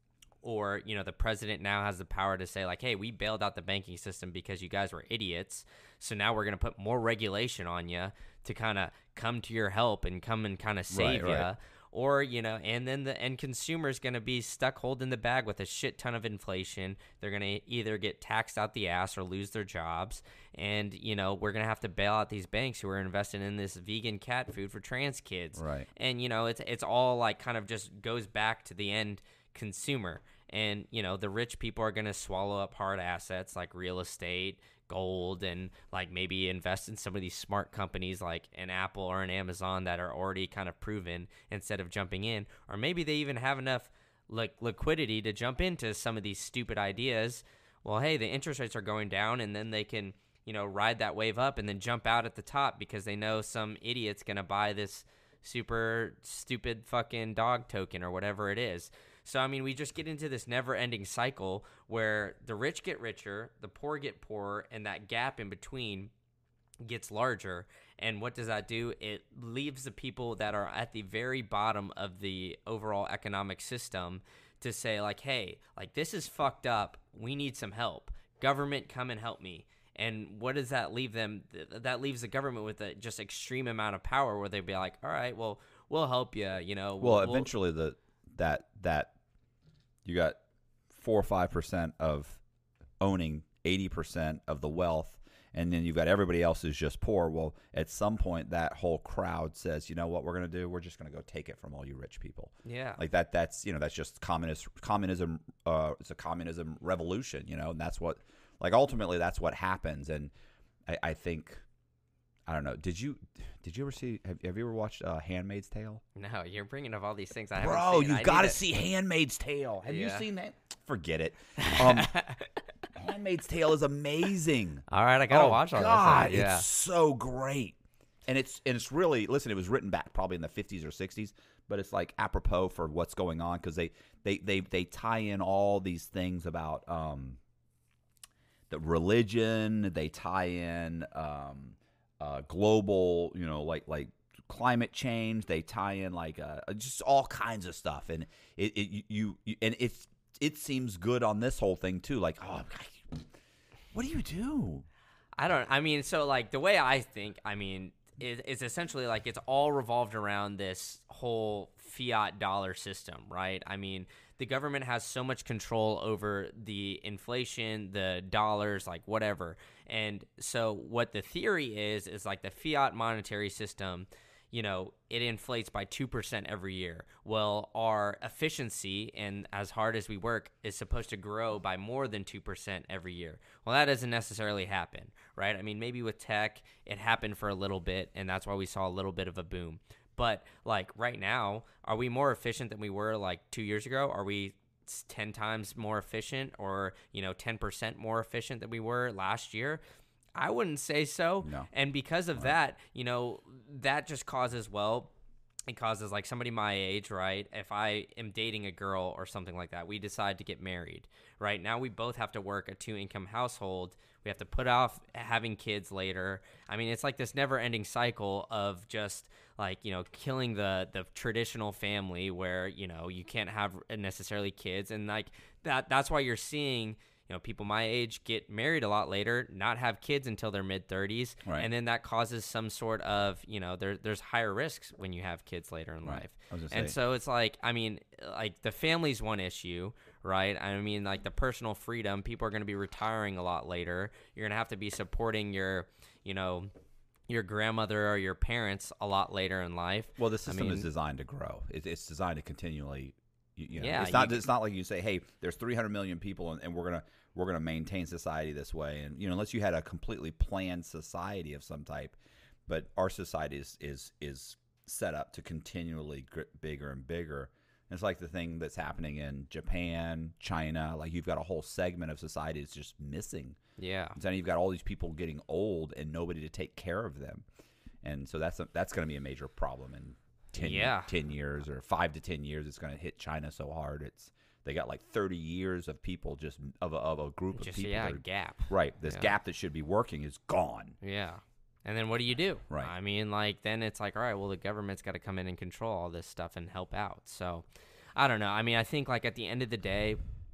Speaker 3: Or, the president now has the power to say, like, hey, we bailed out the banking system because you guys were idiots. So now we're going to put more regulation on you to kind of come to your help and come and kind of save you.
Speaker 2: Right.
Speaker 3: Or, and then the end consumer's going to be stuck holding the bag with a shit ton of inflation. They're going to either get taxed out the ass or lose their jobs. And, we're going to have to bail out these banks who are investing in this vegan cat food for trans kids.
Speaker 2: Right.
Speaker 3: And, it's all like kind of just goes back to the end consumer. And, the rich people are going to swallow up hard assets like real estate, gold, and like maybe invest in some of these smart companies like an Apple or an Amazon that are already kind of proven instead of jumping in. Or maybe they even have enough liquidity to jump into some of these stupid ideas. Well, hey, the interest rates are going down, and then they can, ride that wave up and then jump out at the top because they know some idiot's going to buy this super stupid fucking dog token or whatever it is. So, I mean, we just get into this never-ending cycle where the rich get richer, the poor get poorer, and that gap in between gets larger. And what does that do? It leaves the people that are at the very bottom of the overall economic system to say, like, hey, like, this is fucked up. We need some help. Government, come and help me. And what does that leave them? That leaves the government with a just extreme amount of power where they'd be like, all right, well, we'll help you,
Speaker 2: Well, eventually that you got 4 or 5% of owning 80% of the wealth, and then you've got everybody else who's just poor. Well, at some point, that whole crowd says, you know what we're going to do? We're just going to go take it from all you rich people.
Speaker 3: Yeah.
Speaker 2: Like that's just communism. It's a communism revolution, and that's what, like, ultimately that's what happens. And I think, I don't know. Did you ever see? Have you ever watched *Handmaid's Tale*?
Speaker 3: No, you're bringing up all these things I
Speaker 2: Bro,
Speaker 3: haven't seen.
Speaker 2: you've got to see *Handmaid's Tale*. Have you seen that? Forget it. *Handmaid's Tale* is amazing.
Speaker 3: All right, I gotta watch all
Speaker 2: God,
Speaker 3: that. Yeah,
Speaker 2: it's so great, and it's really, listen. It was written back probably in the 50s or 60s, but it's like apropos for what's going on because they tie in all these things about the religion. They tie in global, like climate change. They tie in like just all kinds of stuff, and it seems good on this whole thing too. Like, oh, what do you do?
Speaker 3: I mean, so like the way I think, I mean, it's essentially like it's all revolved around this whole fiat dollar system, right? I mean, the government has so much control over the inflation, the dollars, like whatever. And so what the theory is like the fiat monetary system, it inflates by 2% every year. Well, our efficiency, and as hard as we work, is supposed to grow by more than 2% every year. Well, that doesn't necessarily happen, right? I mean, maybe with tech, it happened for a little bit, and that's why we saw a little bit of a boom. But, like, right now, are we more efficient than we were, like, 2 years ago? Are we 10 times more efficient or, 10% more efficient than we were last year? I wouldn't say so.
Speaker 2: No.
Speaker 3: And because of that, that just causes, it causes like somebody my age, right? If I am dating a girl or something like that, we decide to get married, right? Now we both have to work a 2-income household. We have to put off having kids later. I mean, it's like this never-ending cycle of just like, killing the traditional family where, you can't have necessarily kids. And like that's why you're seeing people my age get married a lot later, not have kids until their mid-30s,
Speaker 2: right.
Speaker 3: And then that causes some sort of, there's higher risks when you have kids later in life. And so it's like, I mean, like the family's one issue, right? I mean, like the personal freedom, people are going to be retiring a lot later. You're going to have to be supporting your grandmother or your parents a lot later in life.
Speaker 2: Well, the system is designed to grow. It's designed to continually.
Speaker 3: Yeah,
Speaker 2: it's not like you say, hey, there's 300 million people, and we're gonna maintain society this way, and unless you had a completely planned society of some type, but our society is set up to continually get bigger and bigger. And it's like the thing that's happening in Japan, China. Like you've got a whole segment of society that's just missing.
Speaker 3: Yeah,
Speaker 2: and then you've got all these people getting old and nobody to take care of them, and so that's going to be a major problem. And 10 years or 5 to 10 years, it's going to hit China so hard. They got like 30 years of people of a group of people.
Speaker 3: Gap.
Speaker 2: Right. This gap that should be working is gone.
Speaker 3: Yeah. And then what do you do?
Speaker 2: Right.
Speaker 3: I mean, like, then it's like, all right, well, the government's got to come in and control all this stuff and help out. So I don't know. I mean, I think, like, at the end of the day,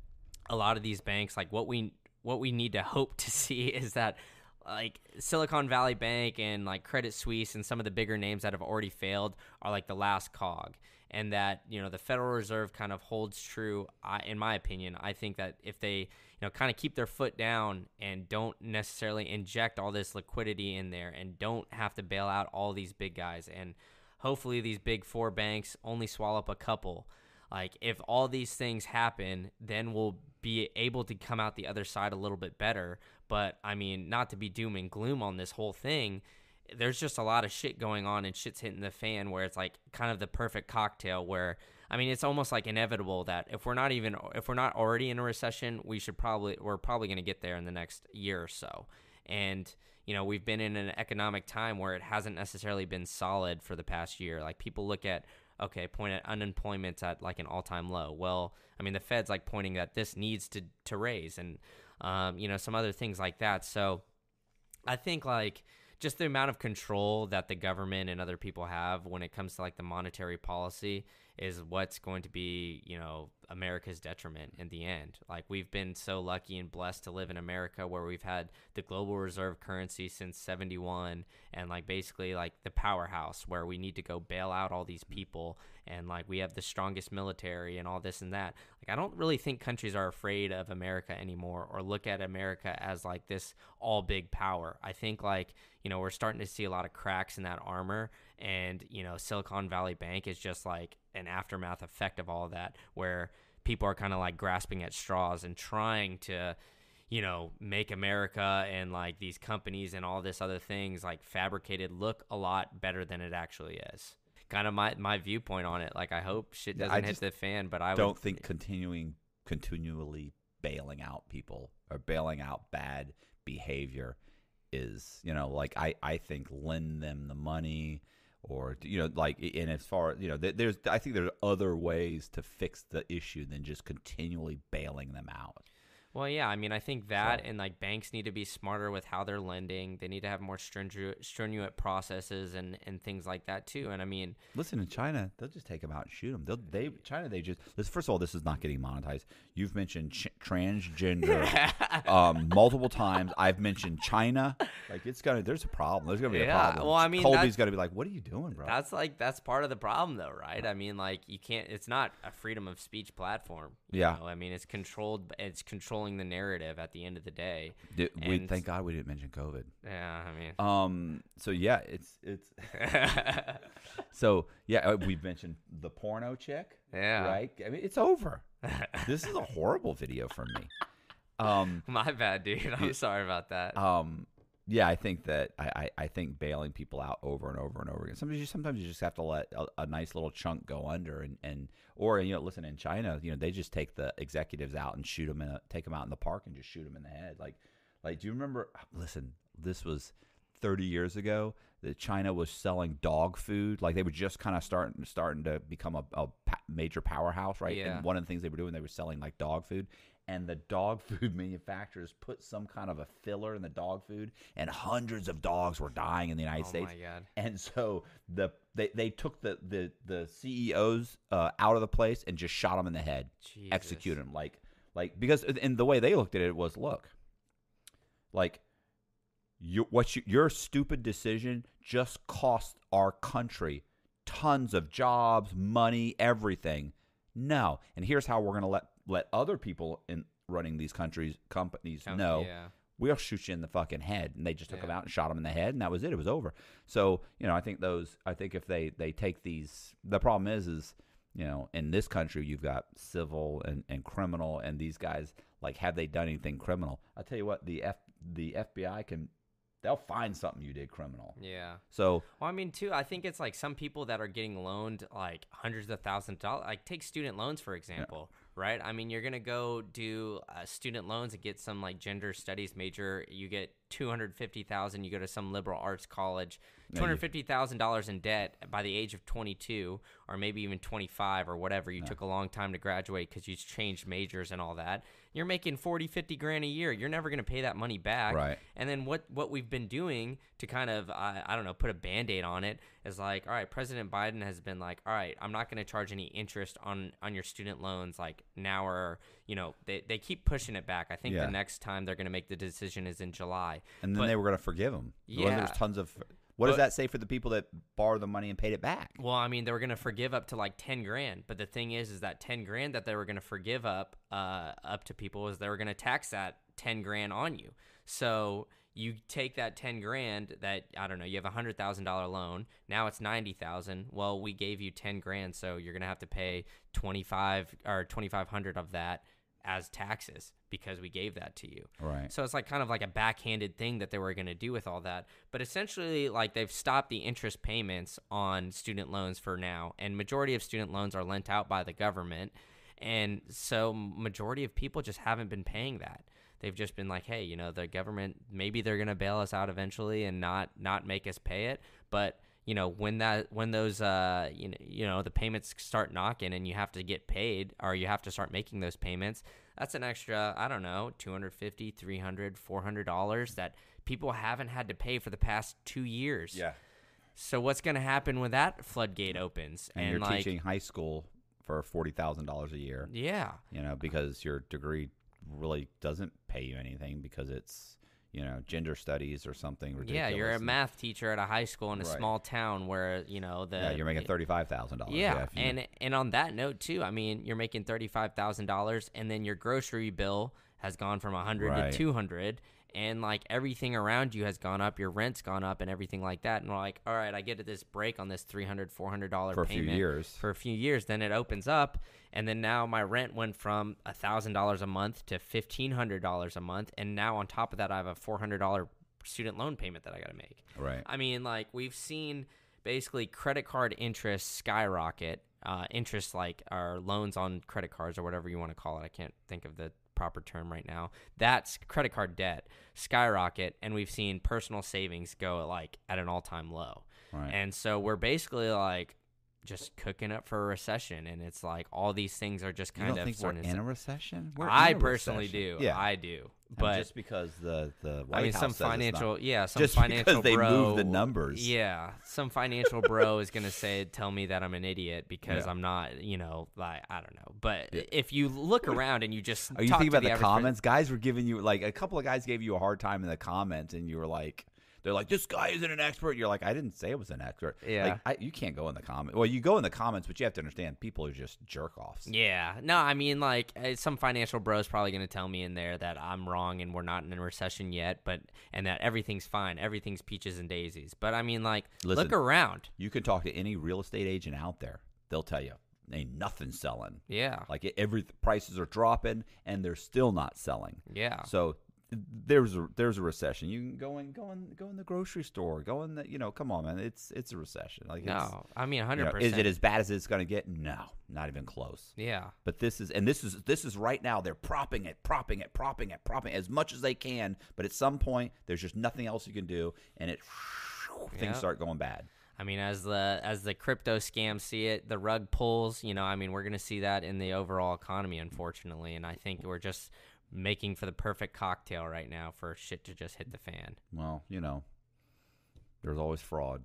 Speaker 3: a lot of these banks, like, what we need to hope to see is that, like, Silicon Valley Bank and, like, Credit Suisse and some of the bigger names that have already failed are, like, the last cog. And that, you know, the Federal Reserve kind of holds true, in my opinion. I think that if they, you know, kind of keep their foot down and don't necessarily inject all this liquidity in there and don't have to bail out all these big guys, and hopefully these big four banks only swallow up a couple. Like, if all these things happen, then we'll be able to come out the other side a little bit better. But, I mean, not to be doom and gloom on this whole thing, there's just a lot of shit going on and shit's hitting the fan where it's like kind of the perfect cocktail where, I mean, it's almost like inevitable that if we're not already in a recession, we're probably going to get there in the next year or so. And, you know, we've been in an economic time where it hasn't necessarily been solid for the past year. Like, people look at, okay, point at unemployment's at like an all-time low. Well, I mean, the Fed's like pointing that this needs to raise and, you know, some other things like that. So I think, like, just the amount of control that the government and other people have when it comes to, like, the monetary policy is what's going to be, you know, America's detriment in the end. Like, we've been so lucky and blessed to live in America where we've had the global reserve currency since 71 and, like, basically, like, the powerhouse where we need to go bail out all these people and, like, we have the strongest military and all this and that. Like, I don't really think countries are afraid of America anymore or look at America as, like, this all big power. I think, like, you know, we're starting to see a lot of cracks in that armor, and, you know, Silicon Valley Bank is just like an aftermath effect of all of that, where people are kind of like grasping at straws and trying to, you know, make America and, like, these companies and all this other things, like, fabricated look a lot better than it actually is. Kind of my viewpoint on it. Like, I hope shit doesn't hit the fan, but I
Speaker 2: don't think continually bailing out people or bailing out bad behavior is, you know, like, I think lend them the money, or, you know, like, and as far, you know, I think there's other ways to fix the issue than just continually bailing them out.
Speaker 3: Well, yeah, I mean, I think that and, like, banks need to be smarter with how they're lending. They need to have more stringent processes and things like that too. And I mean,
Speaker 2: listen, in China, they'll just take them out and shoot them. First of all, this is not getting monetized. You've mentioned transgender multiple times. I've mentioned China. Like, there's a problem. There's gonna be a problem.
Speaker 3: Well, I mean,
Speaker 2: Colby's gonna be like, "What are you doing, bro?"
Speaker 3: That's part of the problem, though, right? I mean, like, you can't. It's not a freedom of speech platform. You know? I mean, it's controlled. It's controlling the narrative at the end of the day.
Speaker 2: Thank God we didn't mention COVID.
Speaker 3: Yeah, I mean.
Speaker 2: So yeah, it's. So yeah, we've mentioned the porno chick.
Speaker 3: Yeah.
Speaker 2: Right. I mean, it's over. This is a horrible video for me.
Speaker 3: My bad, dude. I'm sorry about that.
Speaker 2: Yeah, I think that I think bailing people out over and over and over again. Sometimes you just have to let a nice little chunk go under, or you know, listen, in China, you know, they just take the executives out and shoot them take them out in the park and just shoot them in the head. Like, do you remember? Listen, this was 30 years ago that China was selling dog food. Like, they were just kind of starting to become a major powerhouse, right?
Speaker 3: Yeah.
Speaker 2: And one of the things they were doing, they were selling, like, dog food. And the dog food manufacturers put some kind of a filler in the dog food, and hundreds of dogs were dying in the United States.
Speaker 3: Oh my God!
Speaker 2: And so they took the CEOs out of the place and just shot them in the head, executed them, like because and the way they looked at it was, look, like, your stupid decision just cost our country tons of jobs, money, everything. No, and here's how we're going to let other people in running these companies know.
Speaker 3: Yeah.
Speaker 2: We'll shoot you in the fucking head. And they just took them out and shot them in the head, and that was it. It was over. So, you know, I think if they take these, the problem is, you know, in this country, you've got civil and criminal, and these guys, like, have they done anything criminal? I'll tell you what, the FBI they'll find something you did criminal.
Speaker 3: Yeah.
Speaker 2: So,
Speaker 3: well, I mean, too, I think it's like some people that are getting loaned like hundreds of thousands of dollars. Like, take student loans, for example, right? I mean, you're going to go do student loans and get some, like, gender studies major. You get $250,000. You go to some liberal arts college, $250,000 in debt by the age of 22 or maybe even 25 or whatever. You took a long time to graduate because you changed majors and all that. You're making 40, 50 grand a year. You're never going to pay that money back.
Speaker 2: Right.
Speaker 3: And then what we've been doing to kind of, I don't know, put a Band-Aid on it is like, all right, President Biden has been like, all right, I'm not going to charge any interest on your student loans like now, or, they keep pushing it back. I think the next time they're going to make the decision is in July.
Speaker 2: And then they were going to forgive them.
Speaker 3: Yeah.
Speaker 2: There's tons of... What does that say for the people that borrowed the money and paid it back?
Speaker 3: Well, I mean, they were going to forgive up to like 10 grand. But the thing is that 10 grand that they were going to forgive up to people is they were going to tax that 10 grand on you. So you take that 10 grand that, I don't know, you have a $100,000 loan. Now it's 90,000. Well, we gave you 10 grand. So you're going to have to pay 2,500 of that as taxes because we gave that to you.
Speaker 2: Right.
Speaker 3: So it's like kind of like a backhanded thing that they were going to do with all that. But essentially, like, they've stopped the interest payments on student loans for now. And majority of student loans are lent out by the government. And so majority of people just haven't been paying that. They've just been like, hey, the government, maybe they're going to bail us out eventually and not make us pay it. But when those the payments start knocking and you have to get paid, or you have to start making those payments, that's an extra, I don't know, $250, $300, $400 that people haven't had to pay for the past 2 years.
Speaker 2: Yeah.
Speaker 3: So what's going to happen when that floodgate opens?
Speaker 2: And you're teaching high school for $40,000 a year.
Speaker 3: Yeah.
Speaker 2: Because your degree really doesn't pay you anything because it's, gender studies or something ridiculous.
Speaker 3: Yeah, you're a math teacher at a high school in a small town where,
Speaker 2: you're making $35,000.
Speaker 3: Yeah, and on that note, too, I mean, you're making $35,000, and then your grocery bill has gone from $100 to $200, and, like, everything around you has gone up. Your rent's gone up and everything like that. And we're like, all right, I get this break on this $300, $400
Speaker 2: for a
Speaker 3: payment.
Speaker 2: few years.
Speaker 3: For a few years. Then it opens up, and then now my rent went from $1,000 a month to $1,500 a month. And now on top of that, I have a $400 student loan payment that I got to make.
Speaker 2: Right.
Speaker 3: I mean, like, we've seen basically credit card interest skyrocket. Interest, like, our loans on credit cards or whatever you want to call it. I can't think of the proper term right now. That's credit card debt skyrocket, and we've seen personal savings go like at an all-time low.
Speaker 2: Right.
Speaker 3: And so we're basically like just cooking up for a recession, and it's like all these things are just kind
Speaker 2: you don't
Speaker 3: of
Speaker 2: think
Speaker 3: starting
Speaker 2: we're
Speaker 3: to
Speaker 2: in a recession?
Speaker 3: I personally do.
Speaker 2: Yeah.
Speaker 3: I do. But
Speaker 2: just because the White House
Speaker 3: some
Speaker 2: says
Speaker 3: financial,
Speaker 2: it's not.
Speaker 3: some
Speaker 2: just
Speaker 3: financial
Speaker 2: because they
Speaker 3: bro,
Speaker 2: move the numbers.
Speaker 3: Yeah, some financial bro is gonna tell me that I'm an idiot because I'm not, like, I don't know. But if you look around and you just
Speaker 2: are you
Speaker 3: talk
Speaker 2: thinking
Speaker 3: to
Speaker 2: about the
Speaker 3: average
Speaker 2: comments? Guys were giving you, like, a couple of guys gave you a hard time in the comments, and you were like, they're like, this guy isn't an expert. You're like, I didn't say I was an expert.
Speaker 3: Yeah.
Speaker 2: Like, you can't go in the comments. Well, you go in the comments, but you have to understand people are just jerk-offs.
Speaker 3: Yeah. No, I mean, like, some financial bro is probably going to tell me in there that I'm wrong and we're not in a recession yet, and that everything's fine. Everything's peaches and daisies. But, I mean, like,
Speaker 2: Listen,
Speaker 3: look around.
Speaker 2: You can talk to any real estate agent out there. They'll tell you, ain't nothing selling.
Speaker 3: Yeah.
Speaker 2: Like, prices are dropping, and they're still not selling.
Speaker 3: Yeah.
Speaker 2: So there's a recession. You can go in the grocery store. Go in the, come on, man. It's a recession. Like,
Speaker 3: no, I mean 100%.
Speaker 2: Is it as bad as it's going to get? No, not even close.
Speaker 3: Yeah.
Speaker 2: But this is right now. They're propping it as much as they can. But at some point, there's just nothing else you can do, and things start going bad.
Speaker 3: I mean, as the crypto scams see it, the rug pulls. I mean, we're going to see that in the overall economy, unfortunately. And I think we're just making for the perfect cocktail right now for shit to just hit the fan.
Speaker 2: Well, there's always fraud.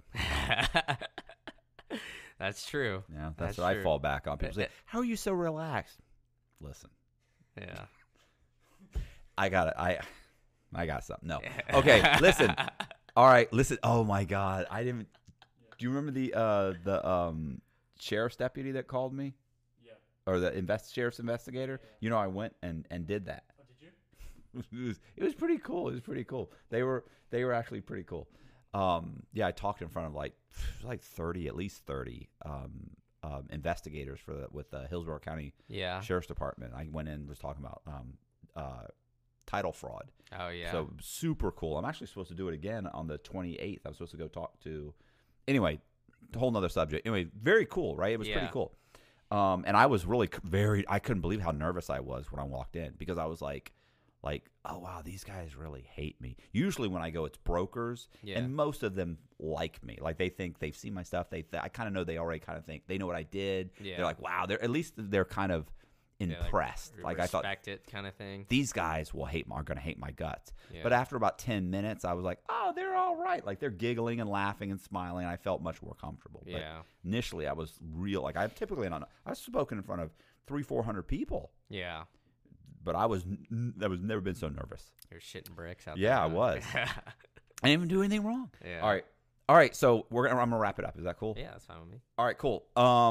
Speaker 3: That's true.
Speaker 2: Yeah, that's what true. I fall back on. People say, how are you so relaxed? Listen.
Speaker 3: Yeah.
Speaker 2: I got something. No. Okay, listen. All right, listen. Oh my God. Do you remember the sheriff's deputy that called me? Yeah. Or the sheriff's investigator? Yeah. I went and did that.
Speaker 6: Oh, did you?
Speaker 2: It was pretty cool. It was pretty cool. They were actually pretty cool. I talked in front of at least 30 investigators with the Hillsborough County Sheriff's Department. I went in and was talking about title fraud.
Speaker 3: Oh, yeah.
Speaker 2: So super cool. I'm actually supposed to do it again on the 28th. I'm supposed to go talk to anyway, a whole nother subject. Anyway, very cool, right? It was pretty cool. And I was really I couldn't believe how nervous I was when I walked in because I was like, oh, wow, these guys really hate me. Usually when I go, it's brokers, and most of them like me. Like, they think they've seen my stuff. I kind of know they already kind of think they know what I did. Yeah. They're like, wow, they're kind of impressed.
Speaker 3: Yeah,
Speaker 2: like I thought,
Speaker 3: respect it kind of thing.
Speaker 2: these guys are going to hate my guts.
Speaker 3: Yeah.
Speaker 2: But after about 10 minutes, I was like, oh, they're all right. Like they're giggling and laughing and smiling. I felt much more comfortable. But
Speaker 3: Yeah.
Speaker 2: initially, I was I've spoken in front of 300-400 people.
Speaker 3: Yeah.
Speaker 2: But I was never been so nervous.
Speaker 3: You're shitting bricks out there.
Speaker 2: Yeah, I
Speaker 3: huh?
Speaker 2: was. I didn't even do anything wrong.
Speaker 3: Yeah.
Speaker 2: All right. So I'm gonna wrap it up. Is that cool?
Speaker 3: Yeah, that's fine with me.
Speaker 2: All right, cool.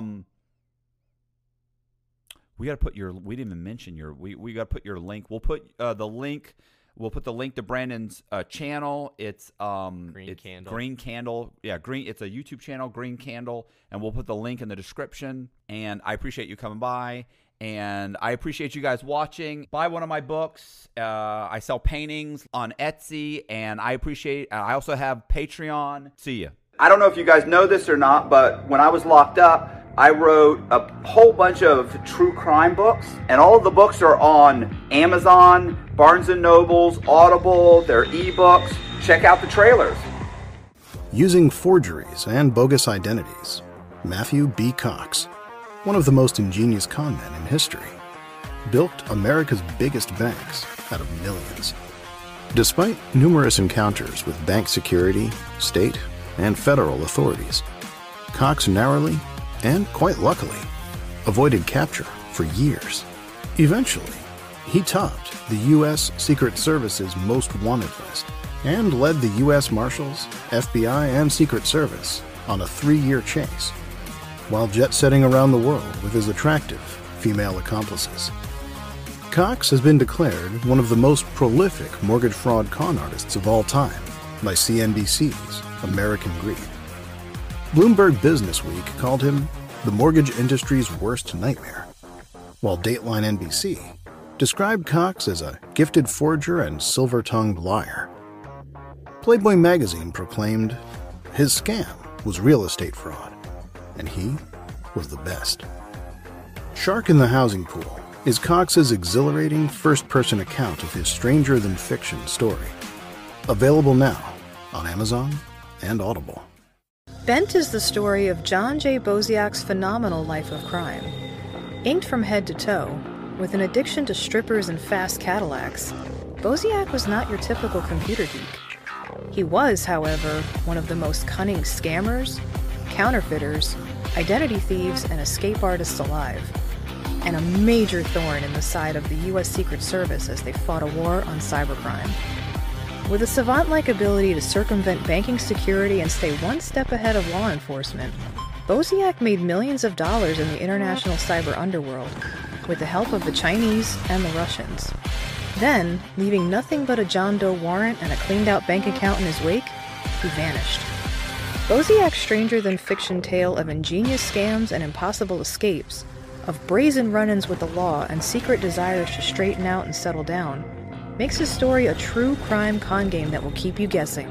Speaker 2: We got to put your. We didn't even mention your. We got to put your link. We'll put the link. We'll put the link to Brandon's channel. It's
Speaker 3: Green
Speaker 2: it's
Speaker 3: Candle.
Speaker 2: Green Candle. Yeah, Green. It's a YouTube channel, Green Candle, and we'll put the link in the description. And I appreciate you coming by, and I appreciate you guys watching. Buy one of my books. I sell paintings on Etsy, and I appreciate. I also have Patreon. See ya. I don't know if you guys know this or not, but when I was locked up, I wrote a whole bunch of true crime books, and all of the books are on Amazon, Barnes & Noble's, Audible, their ebooks. Check out the trailers.
Speaker 7: Using forgeries and bogus identities, Matthew B. Cox, one of the most ingenious con men in history, built America's biggest banks out of millions. Despite numerous encounters with bank security, state, and federal authorities, Cox narrowly, and quite luckily, avoided capture for years. Eventually, he topped the U.S. Secret Service's most wanted list and led the U.S. Marshals, FBI, and Secret Service on a 3-year chase, while jet-setting around the world with his attractive female accomplices. Cox has been declared one of the most prolific mortgage fraud con artists of all time by CNBC's American Greed. Bloomberg Businessweek called him the mortgage industry's worst nightmare, while Dateline NBC described Cox as a gifted forger and silver-tongued liar. Playboy magazine proclaimed his scam was real estate fraud, and he was the best. Shark in the Housing Pool is Cox's exhilarating first-person account of his stranger-than-fiction story. Available now on Amazon and Audible.
Speaker 8: Bent is the story of John J. Boziak's phenomenal life of crime. Inked from head to toe, with an addiction to strippers and fast Cadillacs, Boziak was not your typical computer geek. He was, however, one of the most cunning scammers, counterfeiters, identity thieves, and escape artists alive, and a major thorn in the side of the U.S. Secret Service as they fought a war on cybercrime. With a savant-like ability to circumvent banking security and stay one step ahead of law enforcement, Boziak made millions of dollars in the international cyber underworld, with the help of the Chinese and the Russians. Then, leaving nothing but a John Doe warrant and a cleaned-out bank account in his wake, he vanished. Boziak's stranger-than-fiction tale of ingenious scams and impossible escapes, of brazen run-ins with the law and secret desires to straighten out and settle down, makes his story a true crime con game that will keep you guessing.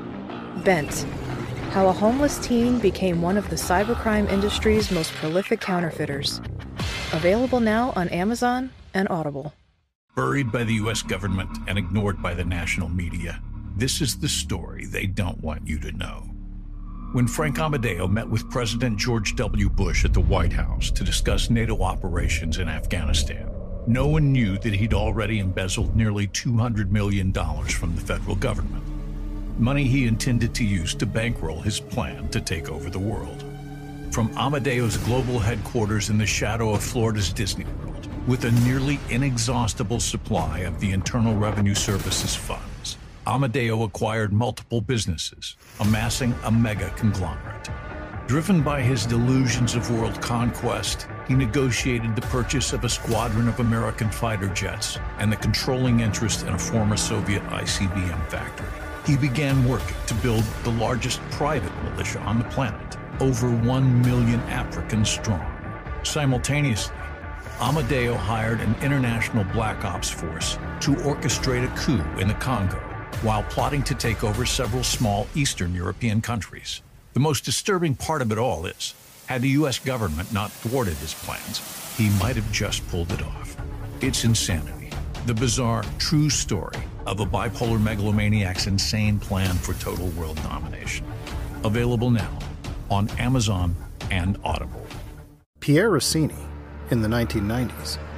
Speaker 8: Bent: How a Homeless Teen Became One of the Cybercrime Industry's Most Prolific Counterfeiters. Available now on Amazon and Audible.
Speaker 9: Buried by the U.S. government and ignored by the national media, this is the story they don't want you to know. When Frank Amadeo met with President George W. Bush at the White House to discuss NATO operations in Afghanistan, no one knew that he'd already embezzled nearly $200 million from the federal government, money he intended to use to bankroll his plan to take over the world. From Amadeo's global headquarters in the shadow of Florida's Disney World, with a nearly inexhaustible supply of the Internal Revenue Service's funds, Amadeo acquired multiple businesses, amassing a mega conglomerate. Driven by his delusions of world conquest, he negotiated the purchase of a squadron of American fighter jets and the controlling interest in a former Soviet ICBM factory. He began working to build the largest private militia on the planet, over 1 million Africans strong. Simultaneously, Amadeo hired an international black ops force to orchestrate a coup in the Congo, while plotting to take over several small Eastern European countries. The most disturbing part of it all is, had the U.S. government not thwarted his plans, he might have just pulled it off. It's insanity, the bizarre, true story of a bipolar megalomaniac's insane plan for total world domination. Available now on Amazon and Audible.
Speaker 7: Pierre Rossini, in the 1990s,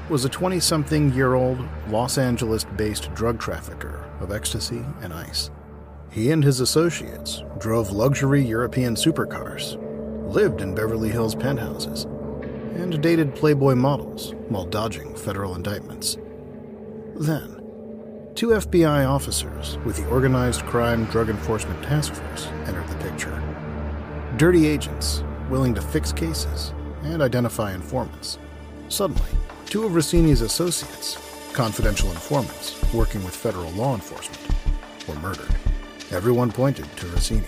Speaker 7: was a 20-something-year-old Los Angeles-based drug trafficker of ecstasy and ice. He and his associates drove luxury European supercars, lived in Beverly Hills penthouses, and dated Playboy models while dodging federal indictments. Then, 2 FBI officers with the Organized Crime Drug Enforcement Task Force entered the picture. Dirty agents willing to fix cases and identify informants. Suddenly, 2 of Rossini's associates, confidential informants working with federal law enforcement, were murdered. Everyone pointed to Rossini.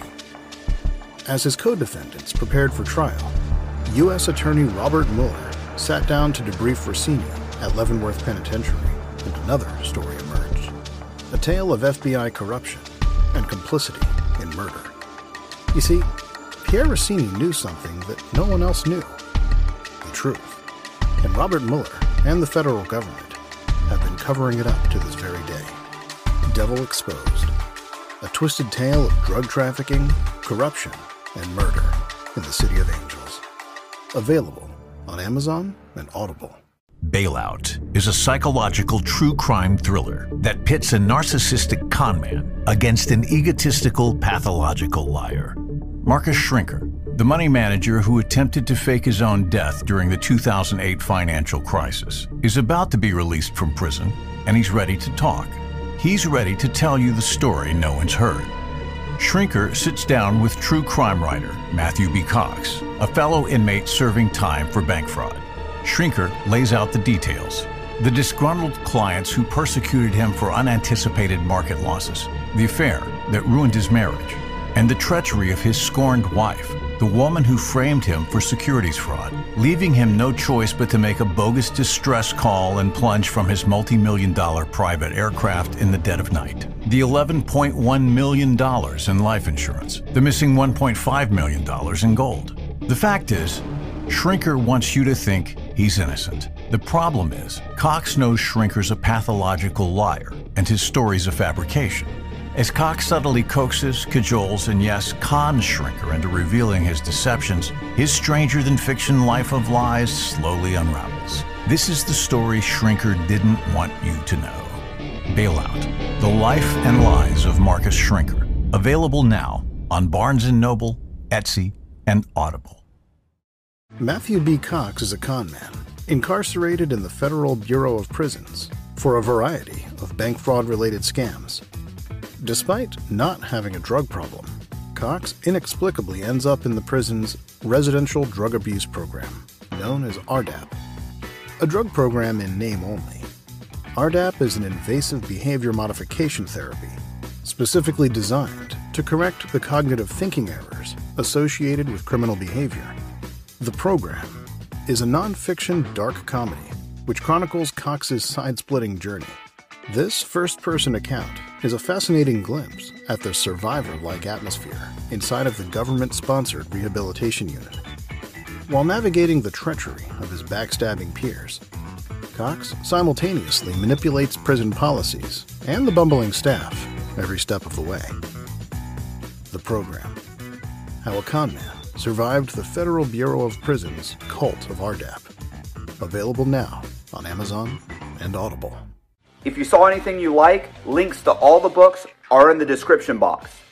Speaker 7: As his co-defendants prepared for trial, U.S. Attorney Robert Mueller sat down to debrief Rossini at Leavenworth Penitentiary, and another story emerged. A tale of FBI corruption and complicity in murder. You see, Pierre Rossini knew something that no one else knew. The truth. And Robert Mueller and the federal government have been covering it up to this very day. Devil Exposed. A twisted tale of drug trafficking, corruption, and murder in the City of Angels. Available on Amazon and Audible.
Speaker 9: Bailout is a psychological true crime thriller that pits a narcissistic conman against an egotistical, pathological liar. Marcus Schrinker, the money manager who attempted to fake his own death during the 2008 financial crisis, is about to be released from prison, and he's ready to talk. He's ready to tell you the story no one's heard. Schrinker sits down with true crime writer Matthew B. Cox, a fellow inmate serving time for bank fraud. Schrinker lays out the details. The disgruntled clients who persecuted him for unanticipated market losses, the affair that ruined his marriage, and the treachery of his scorned wife, the woman who framed him for securities fraud, leaving him no choice but to make a bogus distress call and plunge from his multi-million-dollar private aircraft in the dead of night. The $11.1 million in life insurance, the missing $1.5 million in gold. The fact is, Schrinker wants you to think he's innocent. The problem is, Cox knows Schrinker's a pathological liar, and his story's a fabrication. As Cox subtly coaxes, cajoles, and yes, cons Schrinker into revealing his deceptions, his stranger-than-fiction life of lies slowly unravels. This is the story Schrinker didn't want you to know. Bailout: The Life and Lies of Marcus Schrinker. Available now on Barnes & Noble, Etsy, and Audible.
Speaker 7: Matthew B. Cox is a con man, incarcerated in the Federal Bureau of Prisons for a variety of bank fraud-related scams. Despite not having a drug problem, Cox inexplicably ends up in the prison's Residential Drug Abuse Program, known as RDAP. A drug program in name only. RDAP is an invasive behavior modification therapy, specifically designed to correct the cognitive thinking errors associated with criminal behavior. The program is a non-fiction dark comedy which chronicles Cox's side-splitting journey. This first-person account is a fascinating glimpse at the survivor-like atmosphere inside of the government-sponsored rehabilitation unit. While navigating the treachery of his backstabbing peers, Cox simultaneously manipulates prison policies and the bumbling staff every step of the way. The program: How a Con Man Survived the Federal Bureau of Prisons' Cult of RDAP. Available now on Amazon and Audible.
Speaker 10: If you saw anything you like, links to all the books are in the description box.